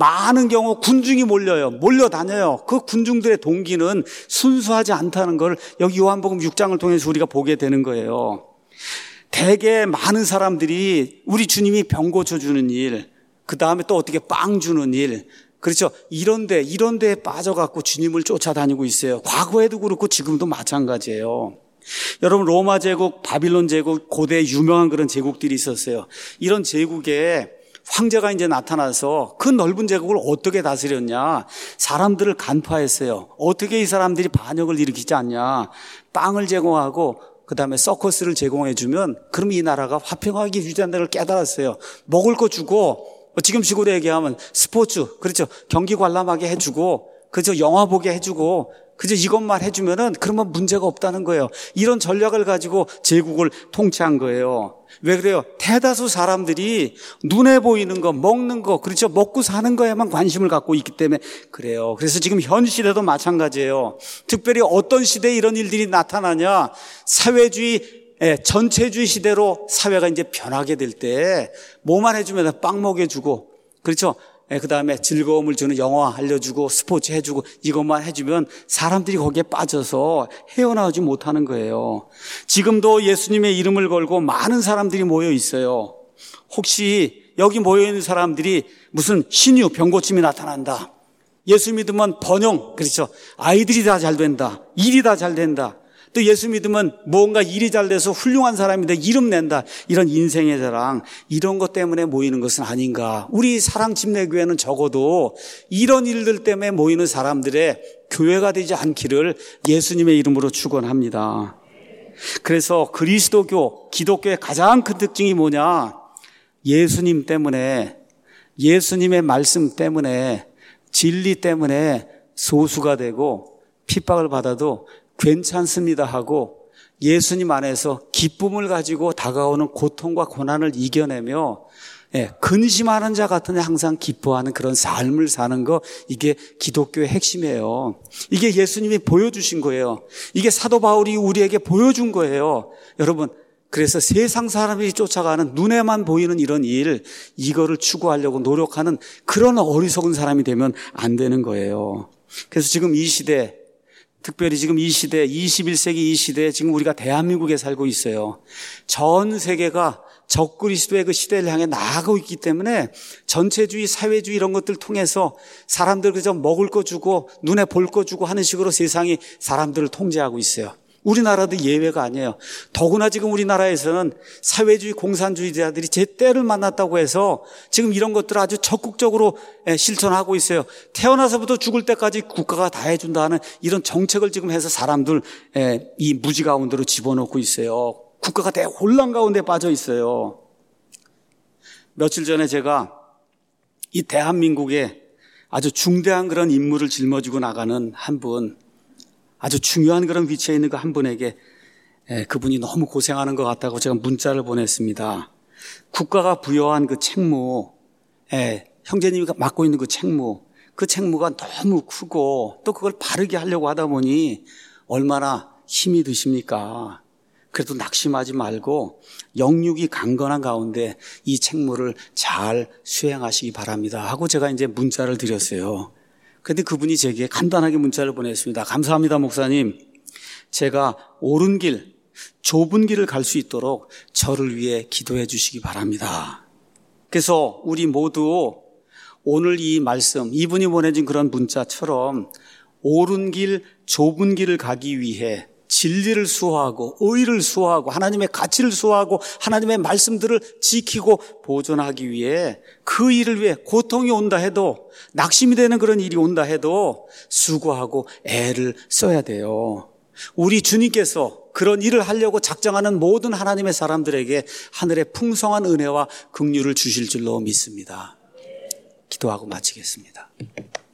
많은 경우 군중이 몰려요. 몰려다녀요. 그 군중들의 동기는 순수하지 않다는 걸 여기 요한복음 육 장을 통해서 우리가 보게 되는 거예요. 대개 많은 사람들이 우리 주님이 병 고쳐주는 일, 그 다음에 또 어떻게 빵 주는 일, 그렇죠. 이런데, 이런 데에 빠져갖고 주님을 쫓아다니고 있어요. 과거에도 그렇고 지금도 마찬가지예요. 여러분, 로마 제국, 바빌론 제국, 고대 유명한 그런 제국들이 있었어요. 이런 제국에 황제가 이제 나타나서 그 넓은 제국을 어떻게 다스렸냐. 사람들을 간파했어요. 어떻게 이 사람들이 반역을 일으키지 않냐. 빵을 제공하고 그 다음에 서커스를 제공해주면 그럼 이 나라가 화평하게 유지한다는 걸 깨달았어요. 먹을 거 주고 지금 식으로 얘기하면 스포츠, 그렇죠. 경기 관람하게 해주고 그렇죠. 영화 보게 해주고 그저 이것만 해주면은 그러면 문제가 없다는 거예요. 이런 전략을 가지고 제국을 통치한 거예요. 왜 그래요? 대다수 사람들이 눈에 보이는 거, 먹는 거, 그렇죠? 먹고 사는 거에만 관심을 갖고 있기 때문에 그래요. 그래서 지금 현 시대도 마찬가지예요. 특별히 어떤 시대에 이런 일들이 나타나냐? 사회주의, 전체주의 시대로 사회가 이제 변하게 될 때 뭐만 해주면 빵 먹여주고, 그렇죠? 그 다음에 즐거움을 주는 영화 알려주고 스포츠 해주고 이것만 해주면 사람들이 거기에 빠져서 헤어나오지 못하는 거예요. 지금도 예수님의 이름을 걸고 많은 사람들이 모여 있어요. 혹시 여기 모여 있는 사람들이 무슨 신유 병고침이 나타난다. 예수 믿으면 번영, 그렇죠. 아이들이 다 잘 된다. 일이 다 잘 된다. 또 예수 믿으면 뭔가 일이 잘 돼서 훌륭한 사람인데 이름 낸다. 이런 인생의 자랑, 이런 것 때문에 모이는 것은 아닌가. 우리 사랑침례교회는 적어도 이런 일들 때문에 모이는 사람들의 교회가 되지 않기를 예수님의 이름으로 축원합니다. 그래서 그리스도교, 기독교의 가장 큰 특징이 뭐냐? 예수님 때문에 예수님의 말씀 때문에, 진리 때문에 소수가 되고 핍박을 받아도 괜찮습니다 하고 예수님 안에서 기쁨을 가지고 다가오는 고통과 고난을 이겨내며 예, 근심하는 자 같은 항상 기뻐하는 그런 삶을 사는 거, 이게 기독교의 핵심이에요. 이게 예수님이 보여주신 거예요. 이게 사도 바울이 우리에게 보여준 거예요. 여러분, 그래서 세상 사람이 쫓아가는 눈에만 보이는 이런 일, 이거를 추구하려고 노력하는 그런 어리석은 사람이 되면 안 되는 거예요. 그래서 지금 이 시대, 특별히 지금 이 시대, 이십일 세기 이 시대에 지금 우리가 대한민국에 살고 있어요. 전 세계가 적그리스도의 그 시대를 향해 나아가고 있기 때문에 전체주의, 사회주의 이런 것들 통해서 사람들 그저 먹을 거 주고 눈에 볼 거 주고 하는 식으로 세상이 사람들을 통제하고 있어요. 우리나라도 예외가 아니에요. 더구나 지금 우리나라에서는 사회주의 공산주의자들이 제 때를 만났다고 해서 지금 이런 것들을 아주 적극적으로 실천하고 있어요. 태어나서부터 죽을 때까지 국가가 다 해준다 하는 이런 정책을 지금 해서 사람들 이 무지 가운데로 집어넣고 있어요. 국가가 대혼란 가운데 빠져 있어요. 며칠 전에 제가 이 대한민국에 아주 중대한 그런 임무를 짊어지고 나가는 한 분, 아주 중요한 그런 위치에 있는 그 한 분에게 그분이 너무 고생하는 것 같다고 제가 문자를 보냈습니다. 국가가 부여한 그 책무, 형제님이 맡고 있는 그 책무, 그 책무가 너무 크고 또 그걸 바르게 하려고 하다 보니 얼마나 힘이 드십니까? 그래도 낙심하지 말고 영육이 강건한 가운데 이 책무를 잘 수행하시기 바랍니다 하고 제가 이제 문자를 드렸어요. 그런데 그분이 제게 간단하게 문자를 보냈습니다. 감사합니다, 목사님. 제가 옳은 길, 좁은 길을 갈 수 있도록 저를 위해 기도해 주시기 바랍니다. 그래서 우리 모두 오늘 이 말씀, 이분이 보내준 그런 문자처럼 옳은 길, 좁은 길을 가기 위해 진리를 수호하고 의를 수호하고 하나님의 가치를 수호하고 하나님의 말씀들을 지키고 보존하기 위해 그 일을 위해 고통이 온다 해도, 낙심이 되는 그런 일이 온다 해도 수고하고 애를 써야 돼요. 우리 주님께서 그런 일을 하려고 작정하는 모든 하나님의 사람들에게 하늘의 풍성한 은혜와 긍휼을 주실 줄로 믿습니다. 기도하고 마치겠습니다.